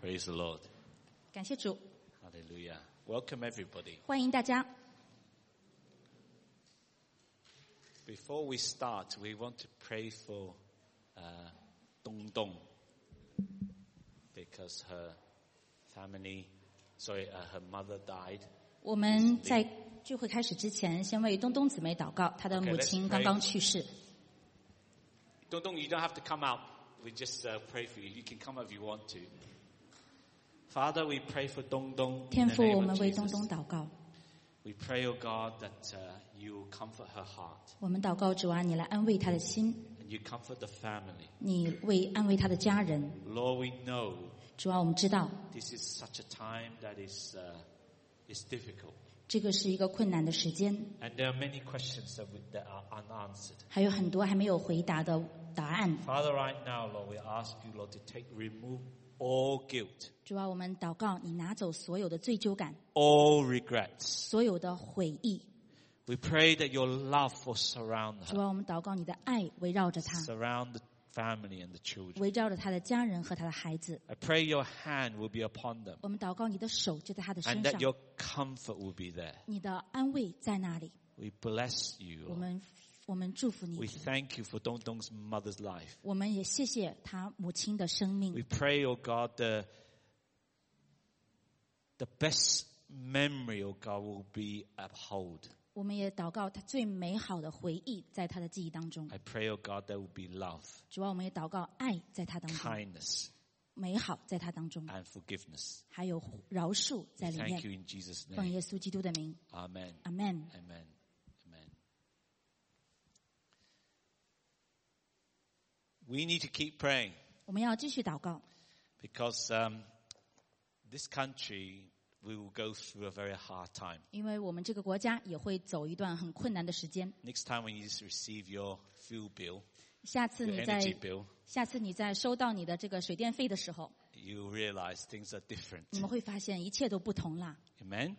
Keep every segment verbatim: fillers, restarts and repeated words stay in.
Praise the Lord. 感谢主， Hallelujah. Welcome everybody. 欢迎大家。 Before we start, we want to pray for uh, Dong Dong because her family, sorry, uh, her mother died. 我们在聚会开始之前，先为东东姊妹祷告，她的 Okay, 母 let's 亲 pray. 刚刚去世。 Dong Dong, you don't have to come out. We just uh, pray for you. You can come if you want to. Father, we pray for Dong Dong in 天 the 父，我 name 们 of 为东 Jesus. 东祷告。 We pray, oh God, that uh, you will comfort her heart 我们祷告主啊，你来安慰她的心， and you comfort the family. 你为安慰她的家人。 Lord, we know 主啊，我们知道 this is such a time that is uh, is difficult. 这个是一个困难的时间， And there are many questions that, we, that are unanswered. 还有很多还没有回答的答案。 Father, right now, Lord, we ask you, Lord, to take, remove all guilt, 主啊，我们祷告你拿走所有的罪疚感， all regrets. 所有的悔意。 We pray that your love will surround 主 her, 啊，我们祷告你的爱围绕着她， surround the family and the children. 围绕着她的家人和她的孩子。 I pray your hand will be upon them 我们祷告你的手就在她的 and 身 that 上， your comfort will be there. 你的安慰在那里。 We bless you, 我 Lord. 们我们祝福 We 你， thank you for Dong Dong's mother's life. 我们也谢谢她母亲的生 We 命。 pray, oh God, the, the best memory, oh God, will be upheld. 我们也祷告她最美好的回忆在她的记忆当中。 I pray, oh God, there will be love, 主啊，我们也祷告爱在她当中， kindness, 美好在她当中， and forgiveness. 还有饶恕在里 Thank you 面。 in Jesus' 奉 name. 耶稣基督的名， Amen. 阿门。 Amen. Amen. We need to keep praying 我们要继续祷告， because um, this country, we will go through a very hard time. 因为我们这个国家也会走一段很困难的时间。 Next time when you receive your fuel bill, 下次 your 你在 energy bill, 下次你在收到你的这个水电费的时候， you realize things are different. 你们会发现一切都不同啦。 Amen.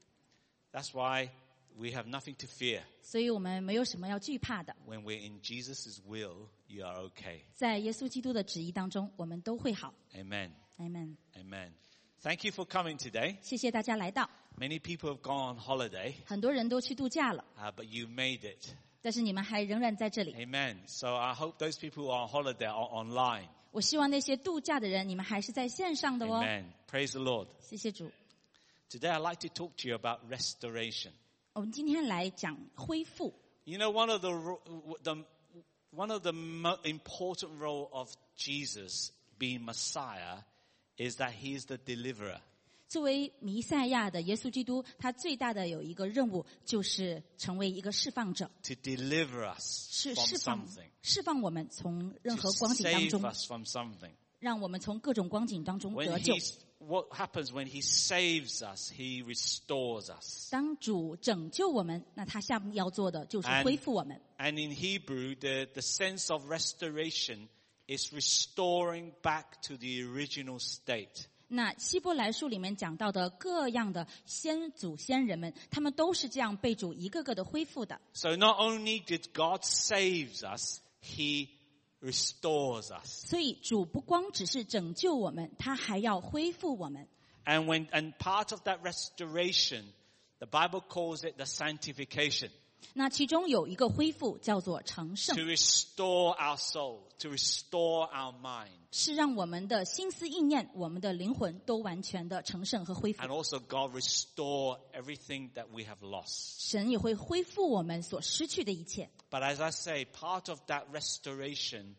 That's why we have nothing to fear. 所以我们没有什么要惧怕的， When we're in Jesus' will, you are okay. 在耶稣基督的旨意当中，我们都会好。 Amen. Amen。 Amen. Thank you for coming today. 谢谢大家来到， Many people have gone on holiday, 很多人都去度假了， uh, but you made it. 但是你们还仍然在这里。 Amen. So I hope those people who are on holiday are online. 我希望那些度假的人，你们还是在线上的哦。 Amen. Praise the Lord. 谢谢主。 Today I'd like to talk to you about restoration. 我们今天来讲恢复。 You know, one of the, ro- the one of the mo- important role of Jesus being Messiah is that he is the deliverer. 作为弥赛亚的耶稣基督，他最大的有一个任务，就是成为一个释放者， To deliver us 是 from 释放 something. 释放我们从任 To 何光景当 save 中， us from something. 让我们从各种光景当中 When 得救。 he's, what happens when he saves us, he restores us. 当主拯救我们，那他下面要做的就是 And- 恢复我们。 And in Hebrew, the, the sense of restoration is restoring back to the original state. 那希伯来书里面讲到的各样的先祖先人们，他们都是这样被主一个个的恢复的。 So not only did God save us, he restores us. 所以主不光只是拯救我们，他还要恢复我们。 And when and part of that restoration, the Bible calls it the sanctification. 那其中有一个恢复叫做成圣 To，restore our soul, to restore our mind. 是让我们的心思意念、我们的灵魂都完全的成圣和恢复 And。also God restore everything that we have lost. 神也会恢复我们所失去的一切。 But as I say, part of that restoration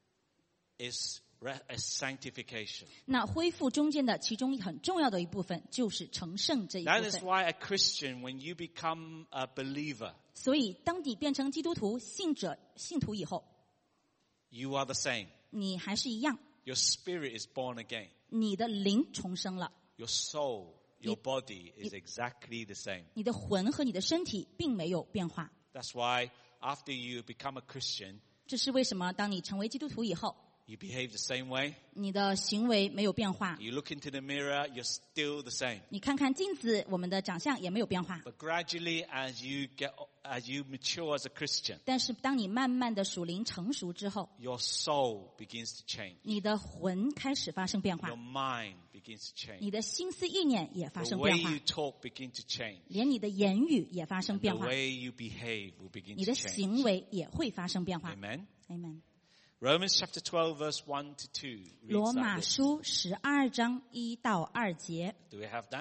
is, re- is sanctification. 那恢复中间的其中很重要的一部分就是成圣这一部 That is 分。 why a Christian, when you become a believer, 所以，当你变成基督徒、信者、信徒以后， you are the same. 你还是一样， Your spirit is born again. 你的灵重生了， Your soul, your You- body is exactly the same. 你的魂和你的身体并没有变化。 That's why after you become a Christian, 这是为什么？当你成为基督徒以后， you behave the same way. 你的行为没有变化， You look into the mirror, you're still the same. 你看看镜子，我们的长相也没有变化。 But gradually, as you get, as you mature as a Christian, 但是，当你慢慢的属灵成熟之后， your soul begins to change. 你的魂开始发生变化 Your，mind begins begins to change. 你的心思意念也发 The 生 way 变化 you，talk begins to change. 连你的言语也发生 And 变 the 化， way you behave will begin 你 to 的 change. 行为也会发生变化。 Amen. Amen。 Romans chapter twelve verse one to two. 罗 reads 马 like this. 书十二章一到二节， Do we have that?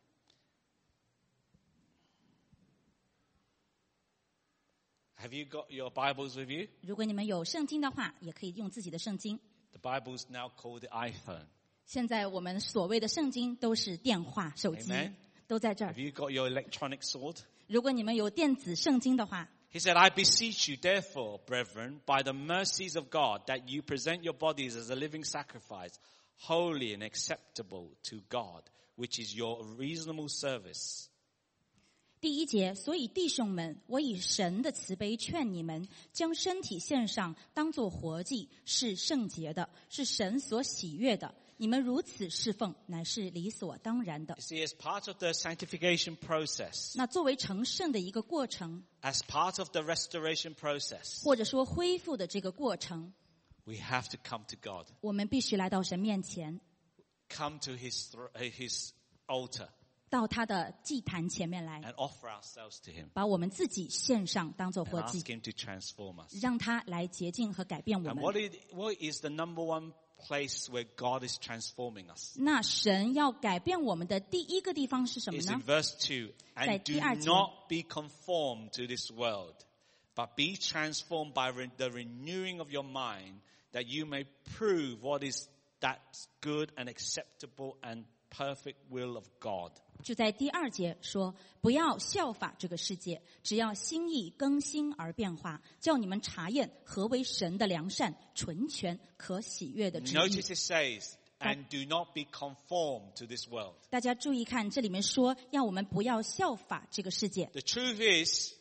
Have you got your Bibles with you? 如果你们有圣经的话，也可以用自己的圣经。 The Bible's now called the iPhone. 现在我们所谓的圣经都是电话、手机 Amen 都在这儿 Have。you got your electronic sword? 如果你们有电子圣经的话， He said, I beseech you, therefore, brethren, by the mercies of God, that you present your bodies as a living sacrifice, holy and acceptable to God, which is your reasonable service. 第一节，所以弟兄们，我以神的慈悲劝你们，将身体献上，当作活祭，是圣洁的，是神所喜悦的。你们如此侍奉，乃是理所当然的 You。see, as part of the sanctification process, 那作为成圣的一个过程， as part of the restoration process, 或者说恢复的这个过程， we have to come to God, 我们必须来到神面前， come to his, thro- uh, his altar 到他的祭坛前面来， and offer ourselves to him 把我们自己献上，当做 and 活祭 ask，him to transform us. 让他来洁净和改变我 And 们。 what is, what is the number one place where God is transforming us? 那神要改变我们的第一个地方是什么 It's 呢 in？verse two. 在 And 第二节。 do not be conformed to this world, but be transformed by re- the renewing of your mind, that you may prove what is that good and acceptable and perfect will of God. 就在第二节说，不要效法这个世界，只要心意更新而变化，叫你们查验何为神的良善、纯全、可喜悦的旨意。 Notice it says, and do not be conformed to this world. 大家注意看，这里面说要我们不要效法这个世界。 The truth is,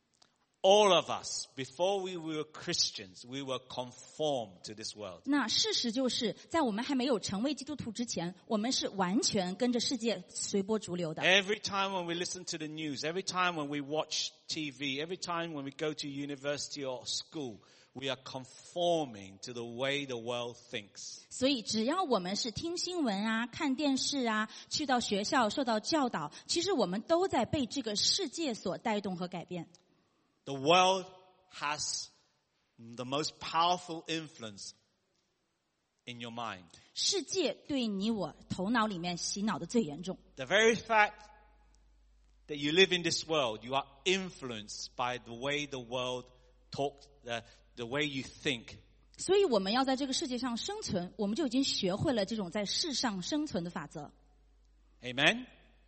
all of us, before we were Christians, we were conformed to this world. 那事实就是在我们还没有成为基督徒之前，我们是完全跟着世界随波逐流的。 Every time when we listen to the news, every time when we watch T V, every time when we go to university or school, we are conforming to the way the world thinks. 所以只要我们是听新闻啊、看电视啊、去到学校受到教导，其实我们都在被这个世界所带动和改变。 The world has the most powerful influence in your mind. 世界对你我头脑里面洗脑的最严重。 The very fact that you live in this world, you are influenced by the way the world talks, the, the way you think. 所以我们要在这个世界上生存，我们就已经学会了这种在世上生存的法则。 Amen?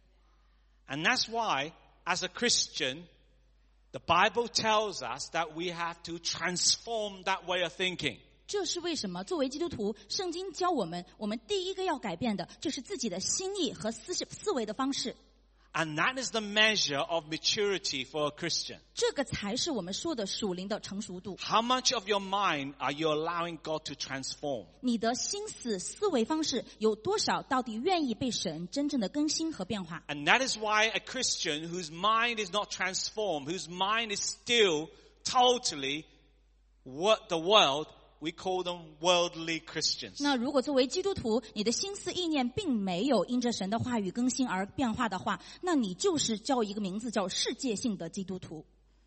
And that's why, as a Christian, the Bible tells us that we have to transform that way of thinking. 这是为什么？作为基督徒，圣经教我们，我们第一个要改变的就是自己的心意和思思维的方式。 And that is the measure of maturity for a Christian. 这个才是我们说的属灵的成熟度。 How much of your mind are you allowing God to transform? 你的心思思维方式有多少到底愿意被神真正的更新和变化？ And that is why a Christian whose mind is not transformed, whose mind is still totally what the world, we call them worldly Christians. 那如果作为基督徒，你的心思意念并没有因着神的话语更新而变化的话，那你就是叫一个名字叫世界性的基督徒。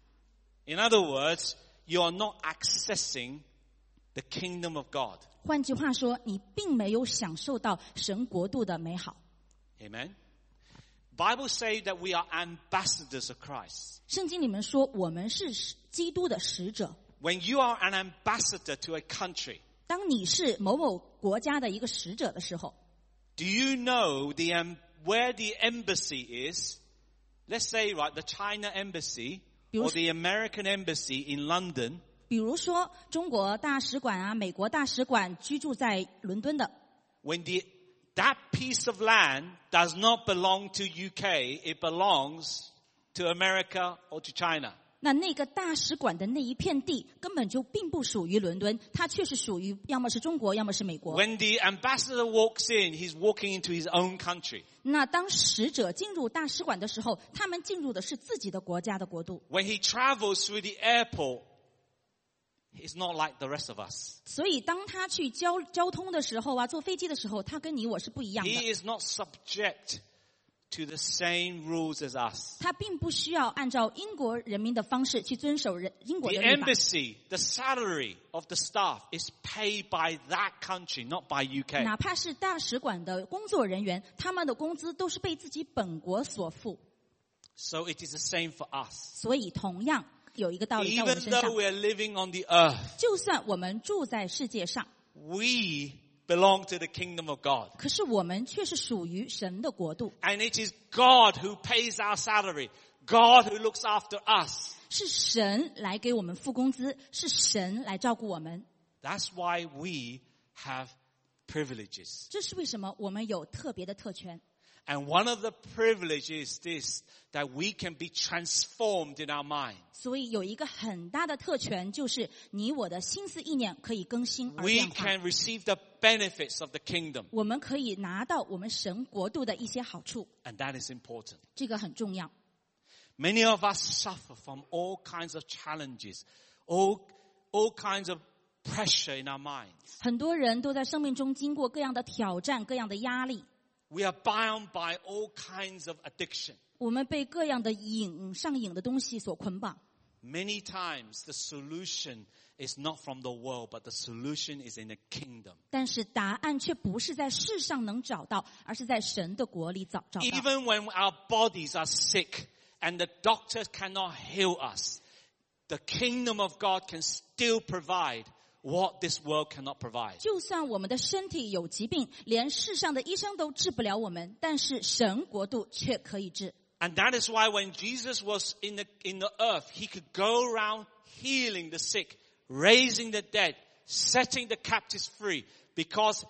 In other words, you are not accessing the kingdom of God. 换句话说，你并没有享受到神国度的美好。 Amen. Bible say that we are ambassadors of Christ. 圣经里面说，我们是基督的使者。 When you are an ambassador to a country, 当你是某某国家的一个使者的时候， do you know the um, where the embassy is? Let's say, right, the China embassy or the American embassy in London. 比如说中国大使馆啊、美国大使馆居住在伦敦的， When the that piece of land does not belong to U K, it belongs to America or to China. 那那个大使馆的那一片地根本就并不属于伦敦，它却是属于要么是中国，要么是美国。 When the ambassador walks in, he's walking into his own country. 那当使者进入大使馆的时候，他们进入的是自己的国家的国度。 When he travels through the airport, He's not like the rest of us. 所以当他去交交通的时候啊，坐飞机的时候，他跟你我是不一样的。 He is not subject to the same rules as us. 他并不需要按照英国人民的方式去遵守人英国 The 的律法。 embassy, the salary of the staff is paid by that country, not by U K. 哪怕是大使馆的工作人员，他们的工资都是被自己本国所付。 So it is the same for us. 所以同样有一个道理在我们 Even 身上 though，we are living on the earth, 就算我们住在世界上， we belong to the kingdom of God. 可是我们却是属于神的国度， And it is God who pays our salary. God who looks after us. 是神来给我们付工资，是神来照顾我们。 That's why we have privileges. 这是为什么我们有特别的特权。 And one of the privileges is this, that we can be transformed in our mind. 所以有一个很大的特权，就是你我的心思意念可以更新而 We 变化。 can receive the benefits of the kingdom. 我们可以拿到我们神国度的一些好处， And that is important. 这个很重要。 Many of us suffer from all kinds of challenges, all, all kinds of pressure in our minds. 很多人都在生命中经过各样的挑战，各样的压力。 We are bound by all kinds of addiction. 我们被各样的瘾上瘾的东西所捆绑。 Many times the solution is not from the world, but the solution is in the kingdom. 但是答案却不是在世上能找到，而是在神的国里找找到。 Even when our bodies are sick and the doctors cannot heal us, the kingdom of God can still provide what this world cannot provide. 就算我们的身体有疾病，连世上的医生都治不了我们，但是神国度却可以治。 And that is why when Jesus was in the, in the earth, he could go around healing the sick, raising the dead, setting the captives free, because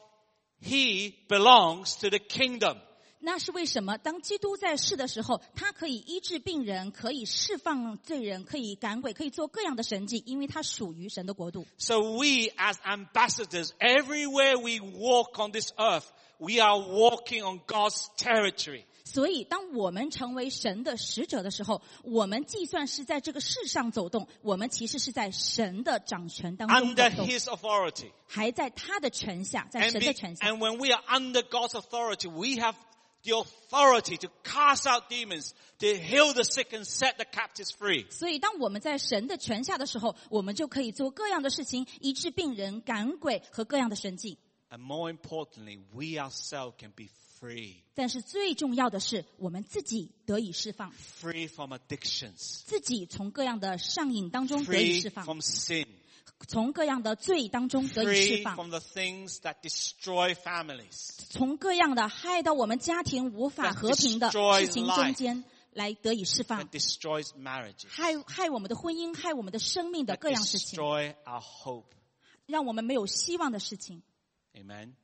he belongs to the kingdom. 那是为什么？当基督在世的时候，他可以医治病人，可以释放罪人，可以赶鬼，可以做各样的神迹，因为他属于神的国度。 So we as ambassadors, everywhere we walk on this earth, we are walking on God's territory. 所以当我们成为神的使者的时候，我们既算是在这个世上走动，我们其实是在神的掌权当中走 Under 动， his authority. 还在他的权下，在 And, 神 be, 的权下。 and when we are under God's authority, we have the authority to cast out demons, to heal the sick and set the captives free. 所以当我们在神的权下的时候，我们就可以做各样的事情，医治病人、赶鬼和各样的神迹。 And more importantly, we ourselves can be free. 但是最重要的是，我们自己得以释放， Free from addictions. 自己从各样的上瘾当中得以 Free 释放， from sin. 从各样的罪当中得以释 Free 放， from the things that destroy families. 从各样的害到我们家庭无法和平的事情中间来得以释放 That，destroys marriages. 害害我们的婚姻、害我们的生命的 That 各样事情， destroy our hope. 让我们没有希望的事情。 Amen.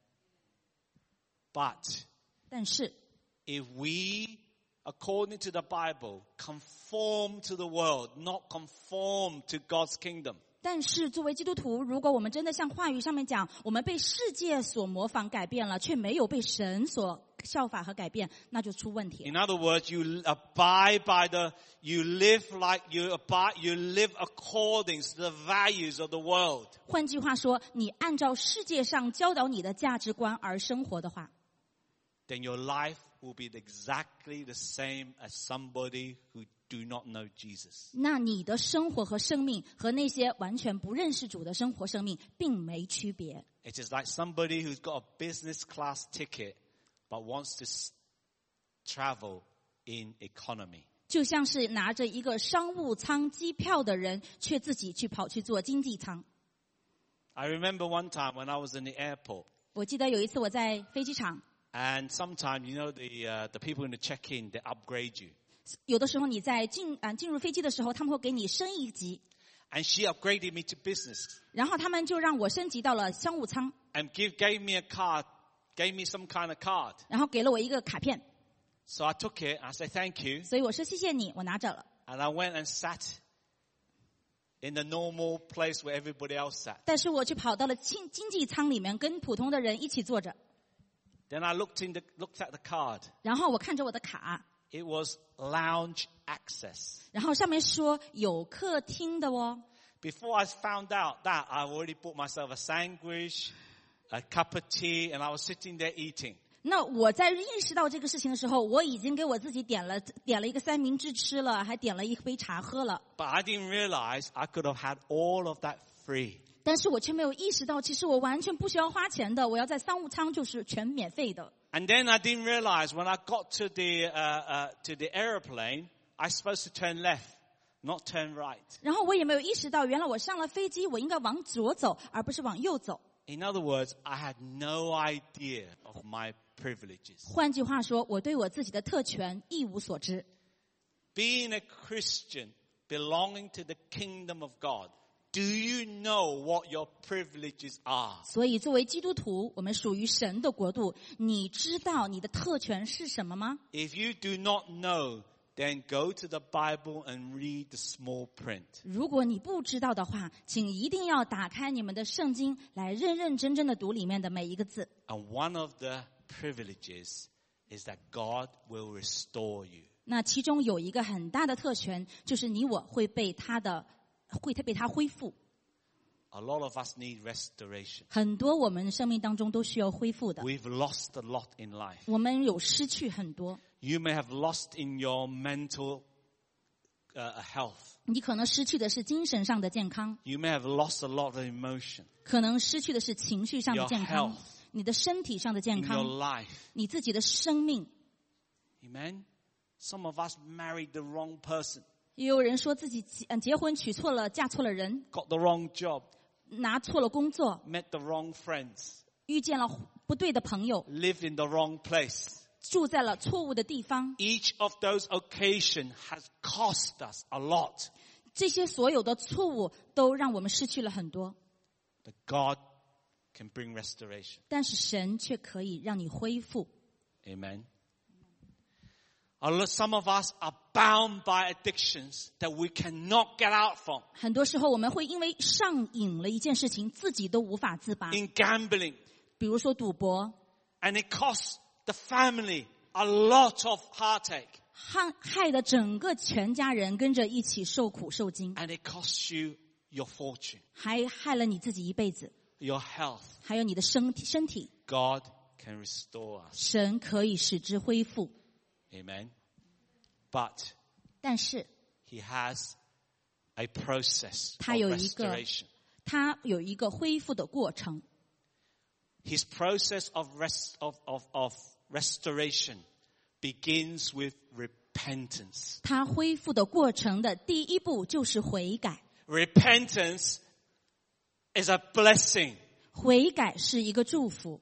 But 但是 if we, according to the Bible, conform to the world, not conform to God's kingdom, 但是作为基督徒，如果我们真的像话语上面讲，我们被世界所模仿改变了，却没有被神所效法和改变，那就出问题了。 in other words, you abide by the, you live like you abide, you live according to the values of the world. 换句话说，你按照世界上教导你的价值观而生活的话， Then your life will be exactly the same as somebody who do not know Jesus. 那你的生活和生命和那些完全不认识主的生活生命并没区别。 It is like somebody who's got a business class ticket but wants to s- travel in economy. 就像是拿着一个商务舱机票的人，却自己去跑去坐经济舱。 I remember one time when I was in the airport, 我记得有一次我在飞机场， and sometimes, you know, the uh, the people in the check-in, they upgrade you. 有的时候你在进啊、进入飞机的时候，他们会给你升一级， And she upgraded me to business 然后他们就让我升级到了商务舱， and give, gave me a card, gave me some kind of card. 然后给了我一个卡片， So I took it, I said thank you, 所以我说谢谢你，我拿着了。 and I went and sat in the normal place where everybody else sat. 但是我去跑到了经经济舱里面，跟普通的人一起坐着， Then I looked in the, looked at the card. 然后我看着我的卡， It was lounge access. 然后上面说有客厅的哦。 Before I found out that, I already bought myself a sandwich, a cup of tea, and I was sitting there eating. 那我在意识到这个事情的时候，我已经给我自己点了点了一个三明治吃了，还点了一杯茶喝了。 But I didn't realize I could have had all of that free. 但是我却没有意识到，其实我完全不需要花钱的，我要在商务舱就是全免费的。 And then I didn't realize when I got to the uh, uh, to the airplane, I'm supposed to turn left, not turn right. 然后我也没有意识到，原来我上了飞机，我应该往左走，而不是往右走。 In other words, I had no idea of my privileges. 换句话说，我对我自己的特权一无所知。 Being a Christian, belonging to the kingdom of God, do you know what your privileges are? 所以作为基督徒，我们属于神的国度，你知道你的特权是什么吗？ If you do not know, then go to the Bible and read the small print. 如果你不知道的话，请一定要打开你们的圣经，来认认真真的读里面的每一个字。 And one of the privileges is that God will restore you. 那其中有一个很大的特权，就是你我会被他的会被他恢复。 A lot of us need restoration. 很多我们生命当中都需要恢复的。 We've lost a lot in life. 我们有失去很多。 You may have lost in your mental uh, health. 你可能失去的是精神上的健康， You may have lost a lot of emotion 可能失去的是情绪上的健 Your 康 health， 你的身体上的健 in your 康， life. 你自己的生命。 Amen? Some of us married the wrong person, 也有人说自己结嗯结婚娶错了，嫁错了人， got the wrong job, 拿错了工作， met the wrong friends, 遇见了不对的朋友， lived in the wrong place. 住在了错误的地方。 Each of those occasions has cost us a lot. 这些所有的错误都让我们失去了很多， But God can bring restoration. 但是神却可以让你恢复。 Amen. A lot- Some of us are bound by addictions that we cannot get out from. 很多时候我们会因为上瘾了一件事情，自己都无法自拔。 In gambling, 比如说赌博， and it costs the family a lot of heartache, 害害得整个全家人跟着一起受苦受惊， and it costs you your fortune, 还害了你自己一辈子， your health. 还有你的身体身体。 God can restore us. 神可以使之恢复， Amen. But 但是 He has a process 他 of 有一个 restoration. 它有一个恢复的过程。 His process of, rest, of, of, of restoration begins with repentance. 它恢复的过程的第一步就是悔改， Repentance is a blessing. 悔改是一个祝福。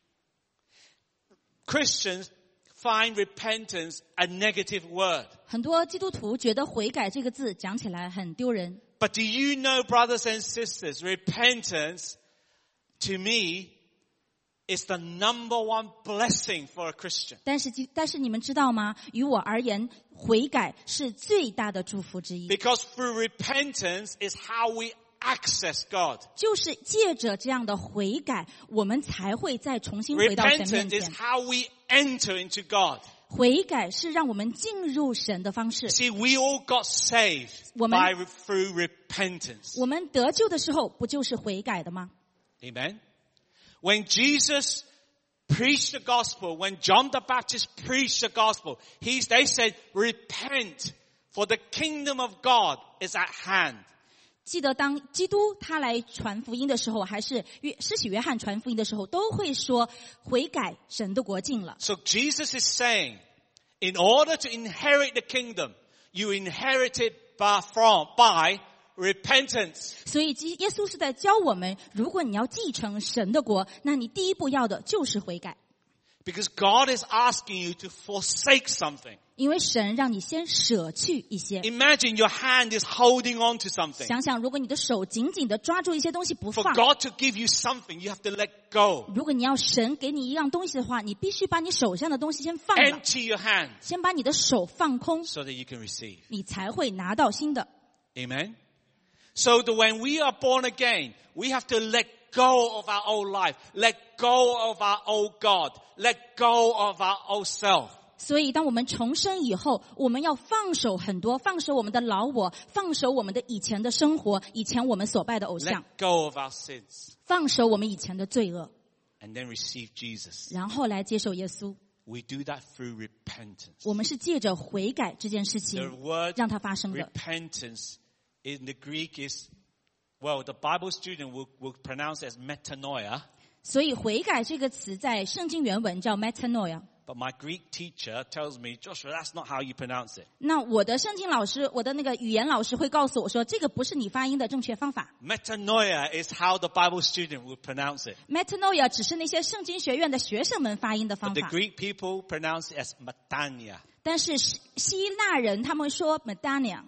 Christians find repentance a negative word. 很多基督徒觉得悔改这个字讲起来很丢人， But do you know, brothers and sisters, repentance, to me, is the number one blessing for a Christian. 但是但是你们知道吗？于我而言，悔改是最大的祝福之一， Because through repentance is how we access God. 就是借着这样的悔改，我们才会再重新回到神面 Repentance is 前。 how we enter into God. 悔改是让我们进入神的方式。 See, we all got saved 我们- by through repentance. 我们得救的时候，不就是悔改的吗？ Amen. When Jesus preached the gospel, when John the Baptist preached the gospel, he's, they said, repent, for the kingdom of God is at hand. 记得当基督他来传福音的时候，还是约施洗约翰传福音的时候，都会说悔改，神的国近了。 So Jesus is saying, in order to inherit the kingdom, you inherit it by, from, by repentance. 所以基耶稣是在教我们，如果你要继承神的国，那你第一步要的就是悔改， Because God is asking you to forsake something. 因为神让你先舍去一些。 Imagine your hand is holding on to something. 想想，如果你的手紧紧的抓住一些东西不 For 放， God to give you something, you have to let go. 如果你要神给你一样东西的话，你必须把你手上的东西先放了， Empty your hand 先把你的手放空， so that you can receive. 你才会拿到新的。 Amen. So that when we are born again, we have to let go of our old life, let go of our old God, let go of our old self. 所以当我们重生以后，我们要放手很多，放手我们的老我，放手我们的以前的生活，以前我们所拜的偶 Let 像， go of our sins. 放手我们以前的罪恶， And then receive Jesus. 然后来接受耶稣。 We do that through repentance. 我们是借着悔改这件事 The 情 word 让它发生的。 repentance in the Greek is, well, the Bible student will, will pronounce it as metanoia. 所以悔改这个词在圣经原文叫 metanoia。 But my Greek teacher tells me, Joshua, that's not how you pronounce it. 那我的圣经老师，我的那个语言老师会告诉我说，这个不是你发音的正确方法。 Metanoia is how the Bible student would pronounce it. metanoia 只是那些圣经学院的学生们发音的 But 方 the 法， Greek people pronounce it as metania. 但是希腊人他们说 metanoia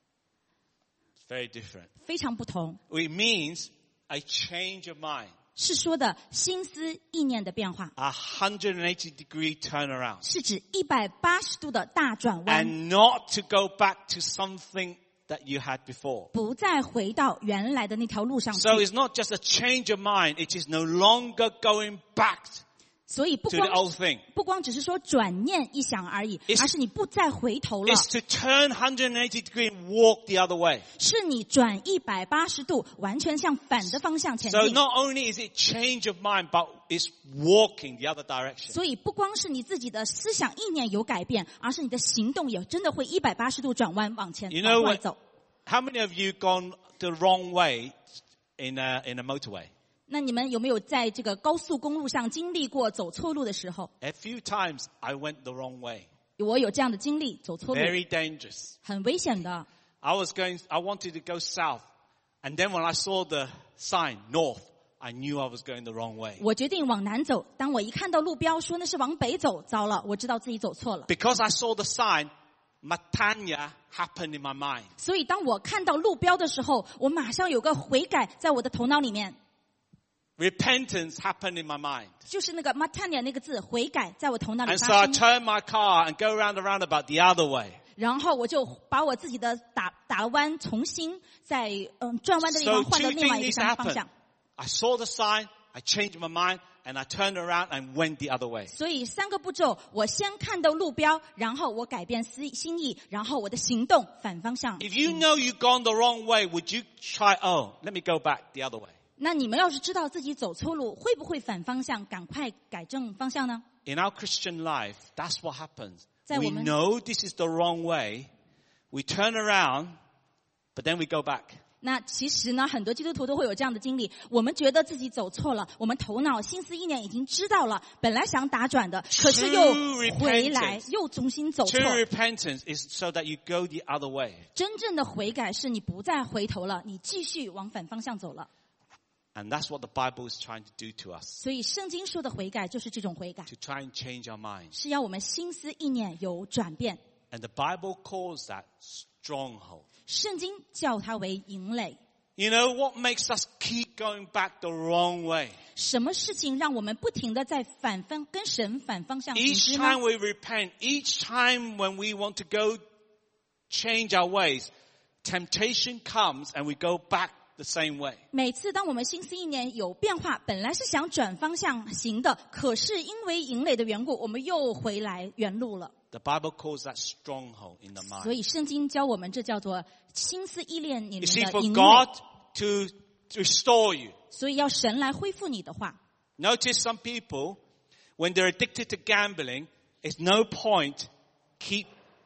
It's very different. 非常不同， It means a change of mind, 是说的心思意念的变化， a one hundred eighty degree turnaround. 是指一百八十度的大转弯， And not to go back to something that you had before. 不再回到原来的那条路上去。 So it's not just a change of mind, it is no longer going back 所以不 to the 光 old thing. 不光只是说转念一想而已， It's- 而是你不再回头了， It's to turn one hundred eighty degree and walk the other way. 是你转一百八十度，完全向反的方向前 So 进。 not only is it change of mind, but it's walking the other direction. 所以不光是你自己的思想意念有改变，而是你的行动也真的会一百八十度转弯往前 You know 往外 what- 走。 How many of you gone the wrong way in a, in a motorway? 那你们有没有在这个高速公路上经历过走错路的时候？ A few times I went the wrong way. 我有这样的经历，走错路 Very dangerous. 很危险的。 I was going, I wanted to go south. And then when I saw the sign, north, I knew I was going the wrong way. 我决定往南走，当我一看到路标说那是往北走，糟了，我知道自己走错了。 Because I saw the sign, Matanya happened in my mind. 所以当我看到路标的时候，我马上有个悔改在我的头脑里面， Repentance happened in my mind. 就是那个 matania 那个字，悔改在我头脑里 And so 发 I 生。 turned my car and go around the roundabout the other way. 然后我就把我自己的打打了弯，重新在嗯转弯的地 So 方换到 two 另外 things 一个 needs to 方 happen. 向。 I saw the sign, I changed my mind, and I turned around and went the other way. 所以三个步骤，我先看到路标，然后我改变思心意，然后我的行动反方向。 If you know you've gone the wrong way, would you try, oh, let me go back the other way? 那你们要是知道自己走错路，会不会反方向，赶快改正方向呢？ In our Christian life, that's what happens. 在 We 我们- know this is the wrong way. We turn around, but then we go back. 那其实呢，很多基督徒都会有这样的经历。我们觉得自己走错了，我们头脑、心思意念已经知道了，本来想打转的，可是又 True 回来， repentance 又重新走错。 True repentance is so that you go the other way. 真正的悔改是你不再回头了，你继续往反方向走了。 And that's what the Bible is trying to do to us, 所以圣经说的悔改就是这种悔改， to try and change our minds. 是要我们心思意念有转变。 And the Bible calls that stronghold. 圣经叫它为营垒。 You know what makes us keep going back the wrong way? 什么事情让我们不停的在反方跟神反方向行 Each 之呢？ time we repent, each time when we want to go change our ways, temptation comes and we go back the same way. 每次当我们心思意念有变化，本来是想转方向行的，可是因为营垒的缘故，我们又回来原路了。 The Bible calls that stronghold in the 所 mind. 以圣经教我们，这叫做心思意念里 You 面 see, 的 for 营 God 垒。 to, to restore you. 所以要神来恢复你的话。 Notice some people, when they're addicted to gambling, it's no point keep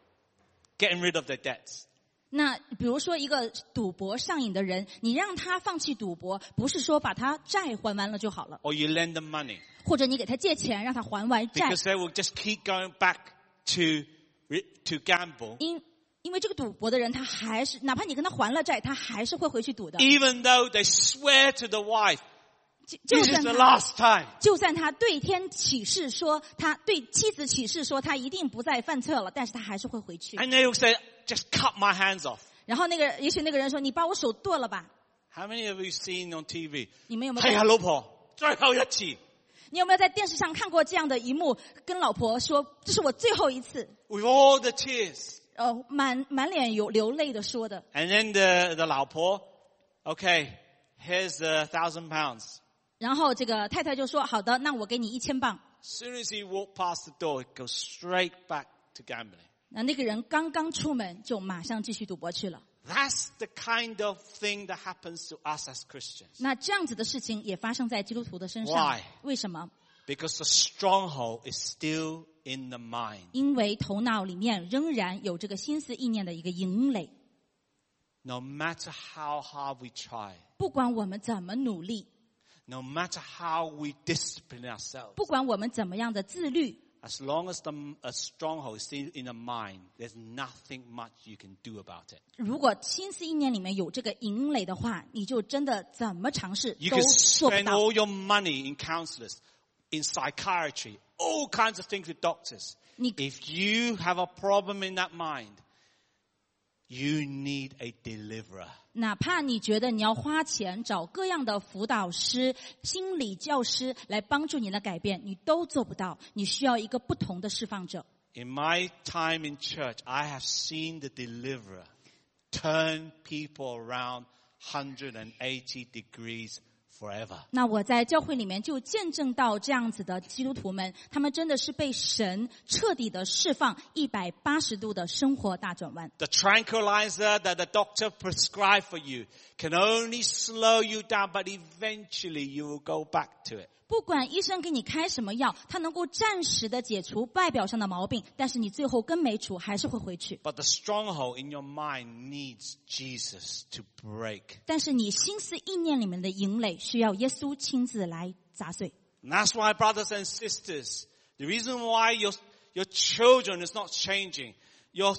getting rid of their debts. 那比如说一个赌博上瘾的人，你让他放弃赌博，不是说把他债还完了就好了， Or you lend them money. 或者你给他借钱让他还完债， Because they will just keep going back to, to gamble. 因因为这个赌博的人他还是哪怕你跟他还了债，他还是会回去赌的。 Even though they swear to the wife, 就就 this is 算 the 他 last time. 就算他对天起誓说，他对妻子起誓说他一定不再犯错了，但是他还是会回去。 And they will say, just cut my hands off. 然后那个也许那个人说：“你把我手剁了吧。 How many of you seen on T V? ” 你们有没有？ 係啊，老婆，最後一次。 你有没有在電視上看過這樣的一幕？跟老婆說：“這是我最後一次。 With all the tears. ” 哦，滿滿臉有流淚的說的。 And then the, the 老婆, okay, here's a thousand pounds. 然後這個太太就說：“好的，那我給你一千磅。 As soon as he walked past the door, he goes straight back to gambling. 那那个人刚刚出门，就马上继续赌博去了。 That's the kind of thing that happens to us as Christians. 那这样子的事情也发生在基督徒的身上。 Why? 为什么？ Because the stronghold is still in the mind. 因为头脑里面仍然有这个心思意念的一个营垒。 No matter how hard we try, 不管我们怎么努力， no matter how we discipline ourselves, 不管我们怎么样的自律， as long as the a stronghold is still in the mind, there's nothing much you can do about it. 如果心思意念里面有这个营垒的话，你就真的怎么尝试 You 都 can 做不 spend 到。 all your money in counselors, in psychiatry, all kinds of things with doctors. 你 If you have a problem in that mind, you need a deliverer. 哪怕你觉得你要花钱找各样的辅导师、心理教师来帮助你的改变，你都做不到。你需要一个不同的释放者。 In my time in church, I have seen the deliverer turn people around one hundred eighty degrees forever. 那我在教会里面就见证到这样子的基督徒们，他们真的是被神彻底的释放，一百八十度的生活大转弯。 The tranquilizer that the doctor prescribed for you can only slow you down, but eventually you will go back to it. 不管医生给你开什么药，它能够暂时的解除外表上的毛病，但是你最后根没除，还是会回去。 But the stronghold in your mind needs Jesus to break. 但是你心思意念里面的营垒，需要耶稣亲自来砸碎。 And that's why, brothers and sisters, the reason why your, your children is not changing, your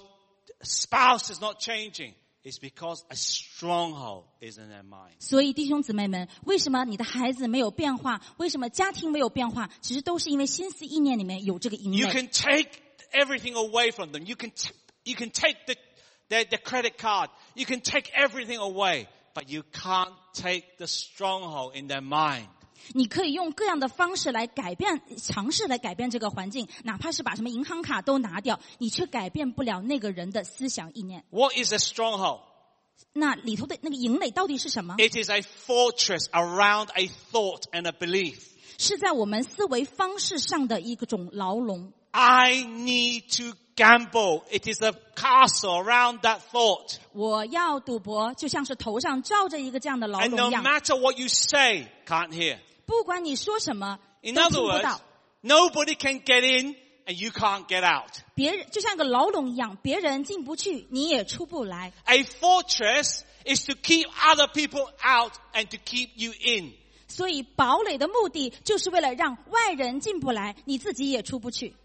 spouse is not changing, is because a stronghold is in their mind. 所以弟兄姊妹们，为什么你的孩子没有变化？为什么家庭没有变化？其实都是因为心思意念里面有这个营 You 垒。 can take everything away from them. You can, t- you can take the, their, their credit card. You can take everything away, but you can't take the stronghold in their mind. 你可以用各样的方式来改变，尝试来改变这个环境，哪怕是把什么银行卡都拿掉，你却改变不了那个人的思想意念。 What is a stronghold? 那里头的那个营垒到底是什么？ It is a fortress around a thought and a belief. 是在我们思维方式上的一种牢笼。 I need to gamble. It is a castle around that thought. 我要赌博，就像是头上罩着一个这样的牢 And 笼 no 一样， matter what you say, can't hear. 不管你说什么， In 都 other 听不 words, 到。 nobody can get in and you can't get out. 别人就像个牢笼一样，别人进不去，你也出不来。 A fortress is to keep other people out and to keep you in. 所以堡垒的目的就是为了让外人进不来，你自己也出不去。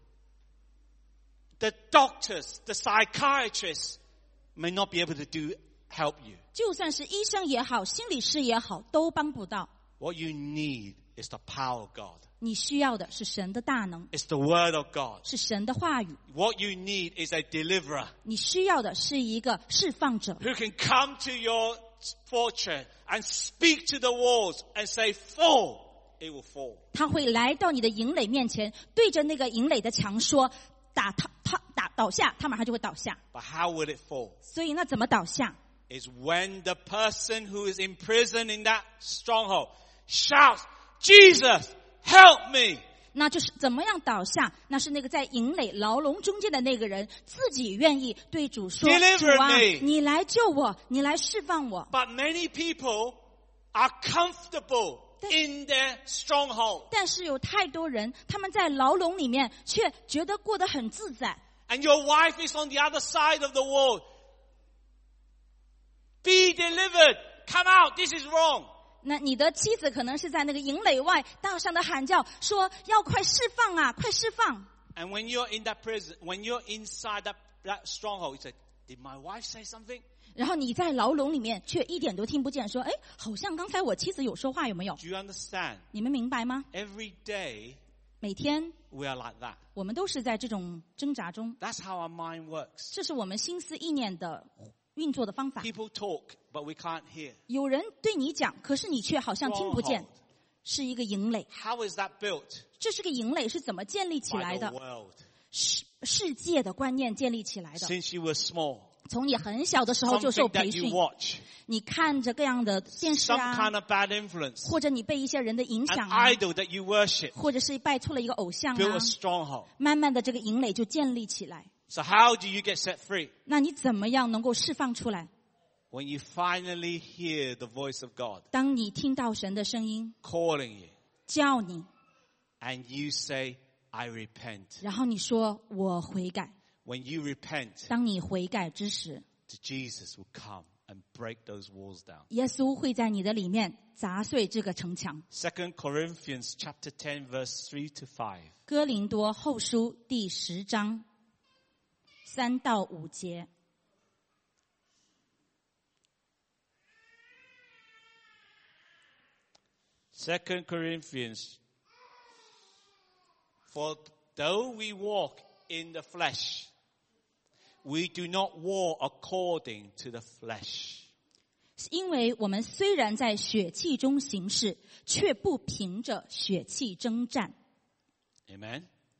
The doctors, the psychiatrists may not be able to do help you. 就算是医生也好，心理师也好，都帮不到。 What you need is the power of God. 你需要的是神的大能， It's the word of God. 是神的话语。 What you need is a deliverer 你需要的是一个释放者， who can come to your fortress and speak to the walls and say, fall, it will fall. 他会来到你的营垒面前，对着那个营垒的墙说：“打他，他打倒下，他马上就会倒下。 But how will it fall? ” 所以那怎么倒下？ Is when the person who is in prison in that stronghold shouts, Jesus, help me. 那就是怎么样倒下？那是那个在营垒牢笼中间的那个人自己愿意对主说：“ Deliver 主啊， me. 你来救我，你来释放我。 But many people are comfortable in their stronghold. ” 但是有太多人，他们在牢笼里面却觉得过得很自在。 And your wife is on the other side of the wall. Be delivered. Come out. This is wrong. 那你的妻子可能是在那个营垒外大声的喊叫，说：“要快释放啊，快释放！” And when you're in that prison, when you're inside that, that stronghold, you say, did my wife say something? 然后你在牢笼里面却一点都听不见，说：“哎，好像刚才我妻子有说话，有没有 Do you understand? 你们明白吗？ Every day 每天 we are like that. 我们都是在这种挣扎中， That's how our mind works. 这是我们心思意念的运作的方法。 People talk, but we can't hear. 有人对你讲，可是你却好像听不见 Stronghold.， 是一个营垒。 How is that built? 这是个营垒是怎么建立起 By 来 the 的？ world. 世世界的观念建立起来的。 Since you were small. 从你很小的时候就受 Something that 培 you 训， watch. 你看着各样的电视 some 啊， kind of bad influence, 或者你被一些人的影 an 响啊， idol that you worship, 或者是拜错了一个偶像 built 啊 a，stronghold. 慢慢的这个营垒就建立起来。 So how do you get set free? 那你怎么样能够释放出来？ When you finally hear the voice of God 当你听到神的声音 calling you 叫你， and you say, I repent. 然后你说我悔改。 When you repent, 当你悔改之时， Jesus will come and break those walls down. 耶稣会在你的里面砸碎这个城墙。 Second Corinthians chapter ten verse three to five. 哥林多后书第十章三到五节。 Second Corinthians, for though we walk in the flesh, we do not war according to the flesh. 因为我们虽然在血气中行事，却不凭着血气征战。 Amen.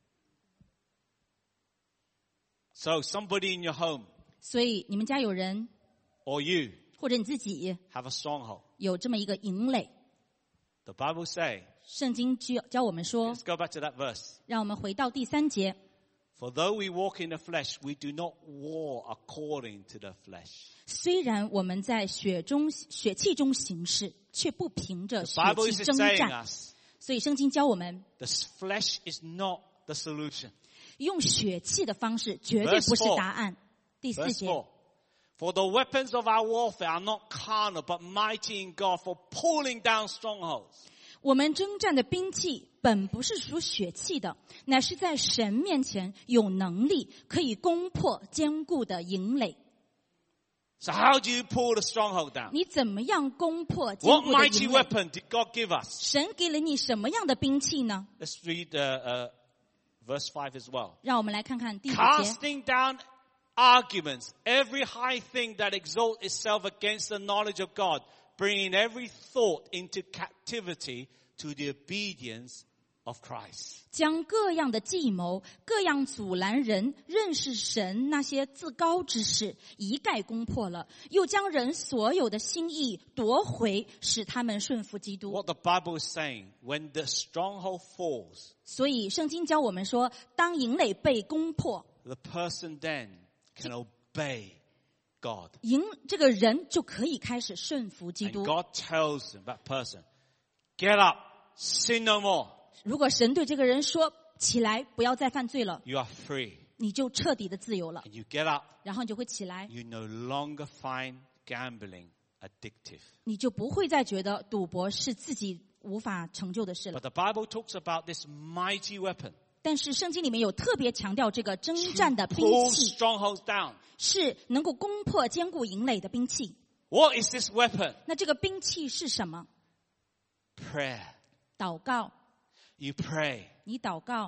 So somebody in your home 所以你们家有人， or you 或者你自己 have a stronghold. 有这么一个营垒， The Bible say, 圣经教教我们说， let's go back to that verse. 让我们回到第三节。 For though we walk in the flesh, we do not war according to the flesh. 虽然我们在血中血气中行事，却不凭着 The 血 Bible 气 is 征 saying 战。 us, 所以圣经教我们， the flesh is not the solution. 用血气的方式绝对不是答案。第四 Verse 节， four. For the weapons of our warfare are not carnal, but mighty in God for pulling down strongholds. 我们征战的兵器本不是属血气的，乃是在神面前有能力，可以攻破坚固的营垒。 So how do you pull the stronghold down? 你怎么样攻破坚 What 固的 mighty 营垒？ weapon did God give us? 神给了你什么样的兵器呢？ Let's read uh, uh, verse five as well. 让我们来看看第五节。 Casting down arguments, every high thing that exalts itself against the knowledge of God, bringing every thought into captivity to the obedience of Christ. 将各样的计谋、各样阻拦人认识神那些自高之事一概攻破了，又将人所有的心意夺回，使他们顺服基督。 What the Bible is saying, when the stronghold falls, 所以圣经教我们说，当营垒被攻破， the person then can obey God. 营这个人就可以开始顺服基 And 督。 God tells him, that person, get up, sin no more. 如果神对这个人说起来，不要再犯罪了， You are free. 你就彻底的自由了， And you get up, 然后你就会起来， you no longer find gambling addictive. 你就不会再觉得赌博是自己无法成就的事了。 But the Bible talks about this mighty weapon 但是圣经里面有特别强调，这个征战的 to 兵 pull 器 strongholds down. 是能够攻破坚固营垒的兵器。 What is this weapon? 那这个兵器是什么？ Prayer. 祷告， You pray. 你祷告。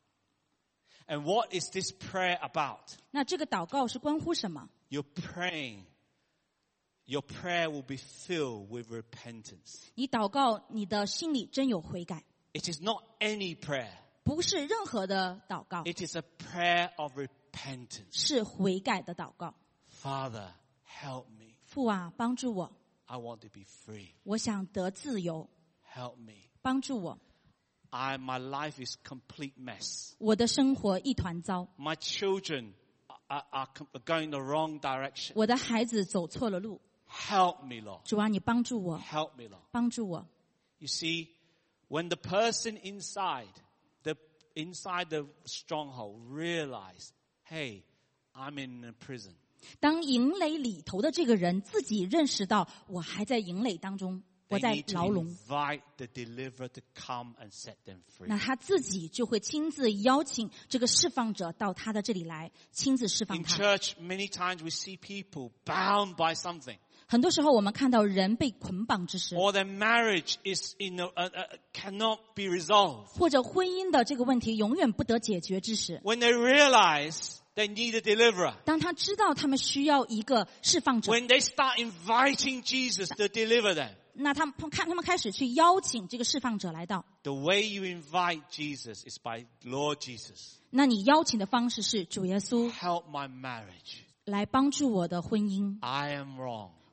And what is this prayer about? 那这个祷告是关乎什么？ You're praying. Your prayer will be filled with repentance. 你祷告，你的心里真有悔改， It is not any prayer. 不是任何的祷告， It is a prayer of repentance. 是悔改的祷告。 Father, help me. 父啊，帮助我， I want to be free. 我想得自由， Help me. 帮助我。 I, my life is complete mess. 我的生活一团糟， My children are, are, are going the wrong direction. 我的孩子走错了路。 Help me, Lord. 主啊，你帮助我， Help me, Lord. 帮助我。 You see, when the person inside, the inside the stronghold realize, hey, I'm in a prison. 当营垒里头的这个人自己认识到，我还在营垒当中，我 They 在 need to 牢笼， invite the deliverer to come and set them free. 那他自己就会亲自邀请这个释放者到他的这里来，亲自释放 In 他。 church, many times we see people bound by something. 很多时候我们看到人被捆绑之时， Or their marriage is in a, uh, uh, cannot be resolved. 或者婚姻的这个问题永远不得解决之时， When they realize they need a deliverer. 当他知道他们需要一个释放者， When they start inviting Jesus to deliver them. 那他们看他们开始去邀请这个释放者来到。 The way you invite Jesus is by Lord Jesus. 那你邀请的方式是主耶稣 Help my marriage. 来帮助我的婚姻， I am wrong.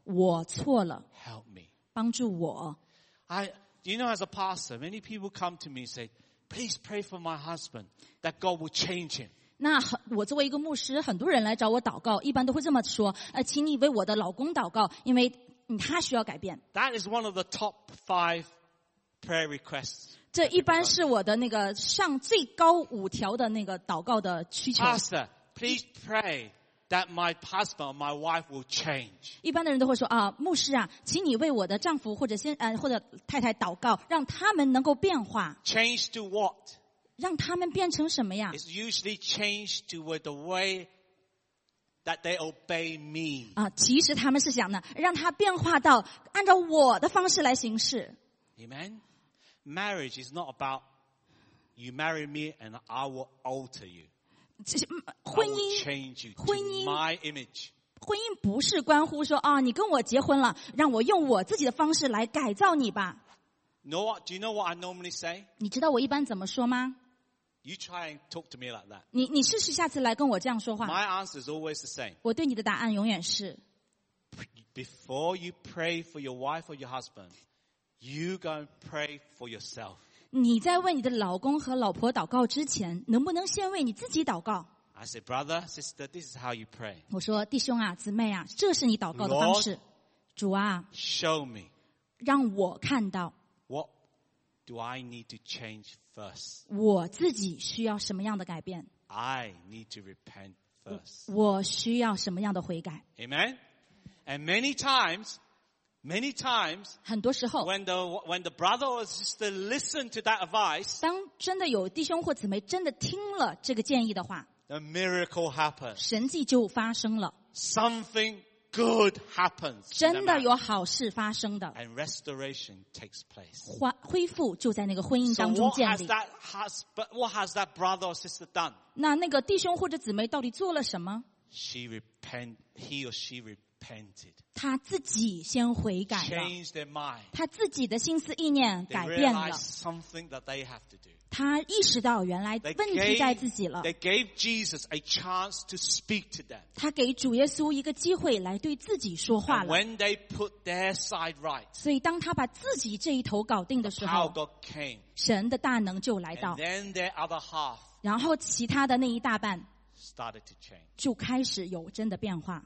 我错了， Help me. 帮助我。 I, you know, as a pastor, many people come to me and say, please pray for my husband, that God will change him. 那很，我作为一个牧师，很多人来找我祷告，一般都会这么说：呃，请你为我的老公祷告，因为嗯他需要改变。 That is one of the top five prayer requests. 这一般是我的那个上最高五条的那个祷告的需求。 Pastor, please pray that my husband or my wife will change. 一般的人都会说啊，牧师啊，请你为我的丈夫或者先呃或者太太祷告，让他们能够变化。 Change to what? 让他们变成什么呀？ It's usually changed to the way that they obey me. 啊，其实他们是想呢，让他变化到按照我的方式来行事。 Amen? Marriage is not about you marry me and I will alter you. 这些嗯 I 婚 will 姻 change you 婚 to 姻 my image. 婚姻不是关乎说啊，你跟我结婚了，让我用我自己的方式来改造你吧。 Know what? Do you know what I normally say? 你知道我一般怎么说吗？ You try and talk to me like that. 你你试试下次来跟我这样说话。 My answer is always the same. 我对你的答案永远是： Before you pray for your wife or your husband, you go and pray for yourself. 你在为你的老公和老婆祷告之前，能不能先为你自己祷告？ I say, brother, sister, this is how you pray. 我说弟兄啊，姊妹啊，这是你祷告的方式。主啊， Show me 让我看到 what do I need to change first. 我自己需要什么样的改变， I need to repent first. 我需要什么样的悔改。 Amen? And many times, many times, 很多时候， when the, when the brother or sister listen to that advice, 当真的有弟兄或姊妹真的听了这个建议的话， a miracle happens. 神迹就发生了， Something good happens. in the 真的 marriage. 有好事发生的， And restoration takes place. 恢恢复就在那个婚姻 So 当中 what 建 has 立。 that husband, what has that brother or sister done? 那那个弟兄或者姊妹到底做了什么？ She repent, he or she repented. 他自己先悔改了， Changed their mind. 他自己的心思意念 They 改变了， realized something that they have to do. 他意识到原来 They 问题 gave, 在自己了。 they gave Jesus a chance to speak to them. 他给主耶稣一个机会来对自己说话 And 了。 when they put their side right, 所以当他把自己这一头搞定的时 how 候， God came. 神的大能就来 And 到， then their other half 然后其他的那一大半 started to change. 就开始有真的变化。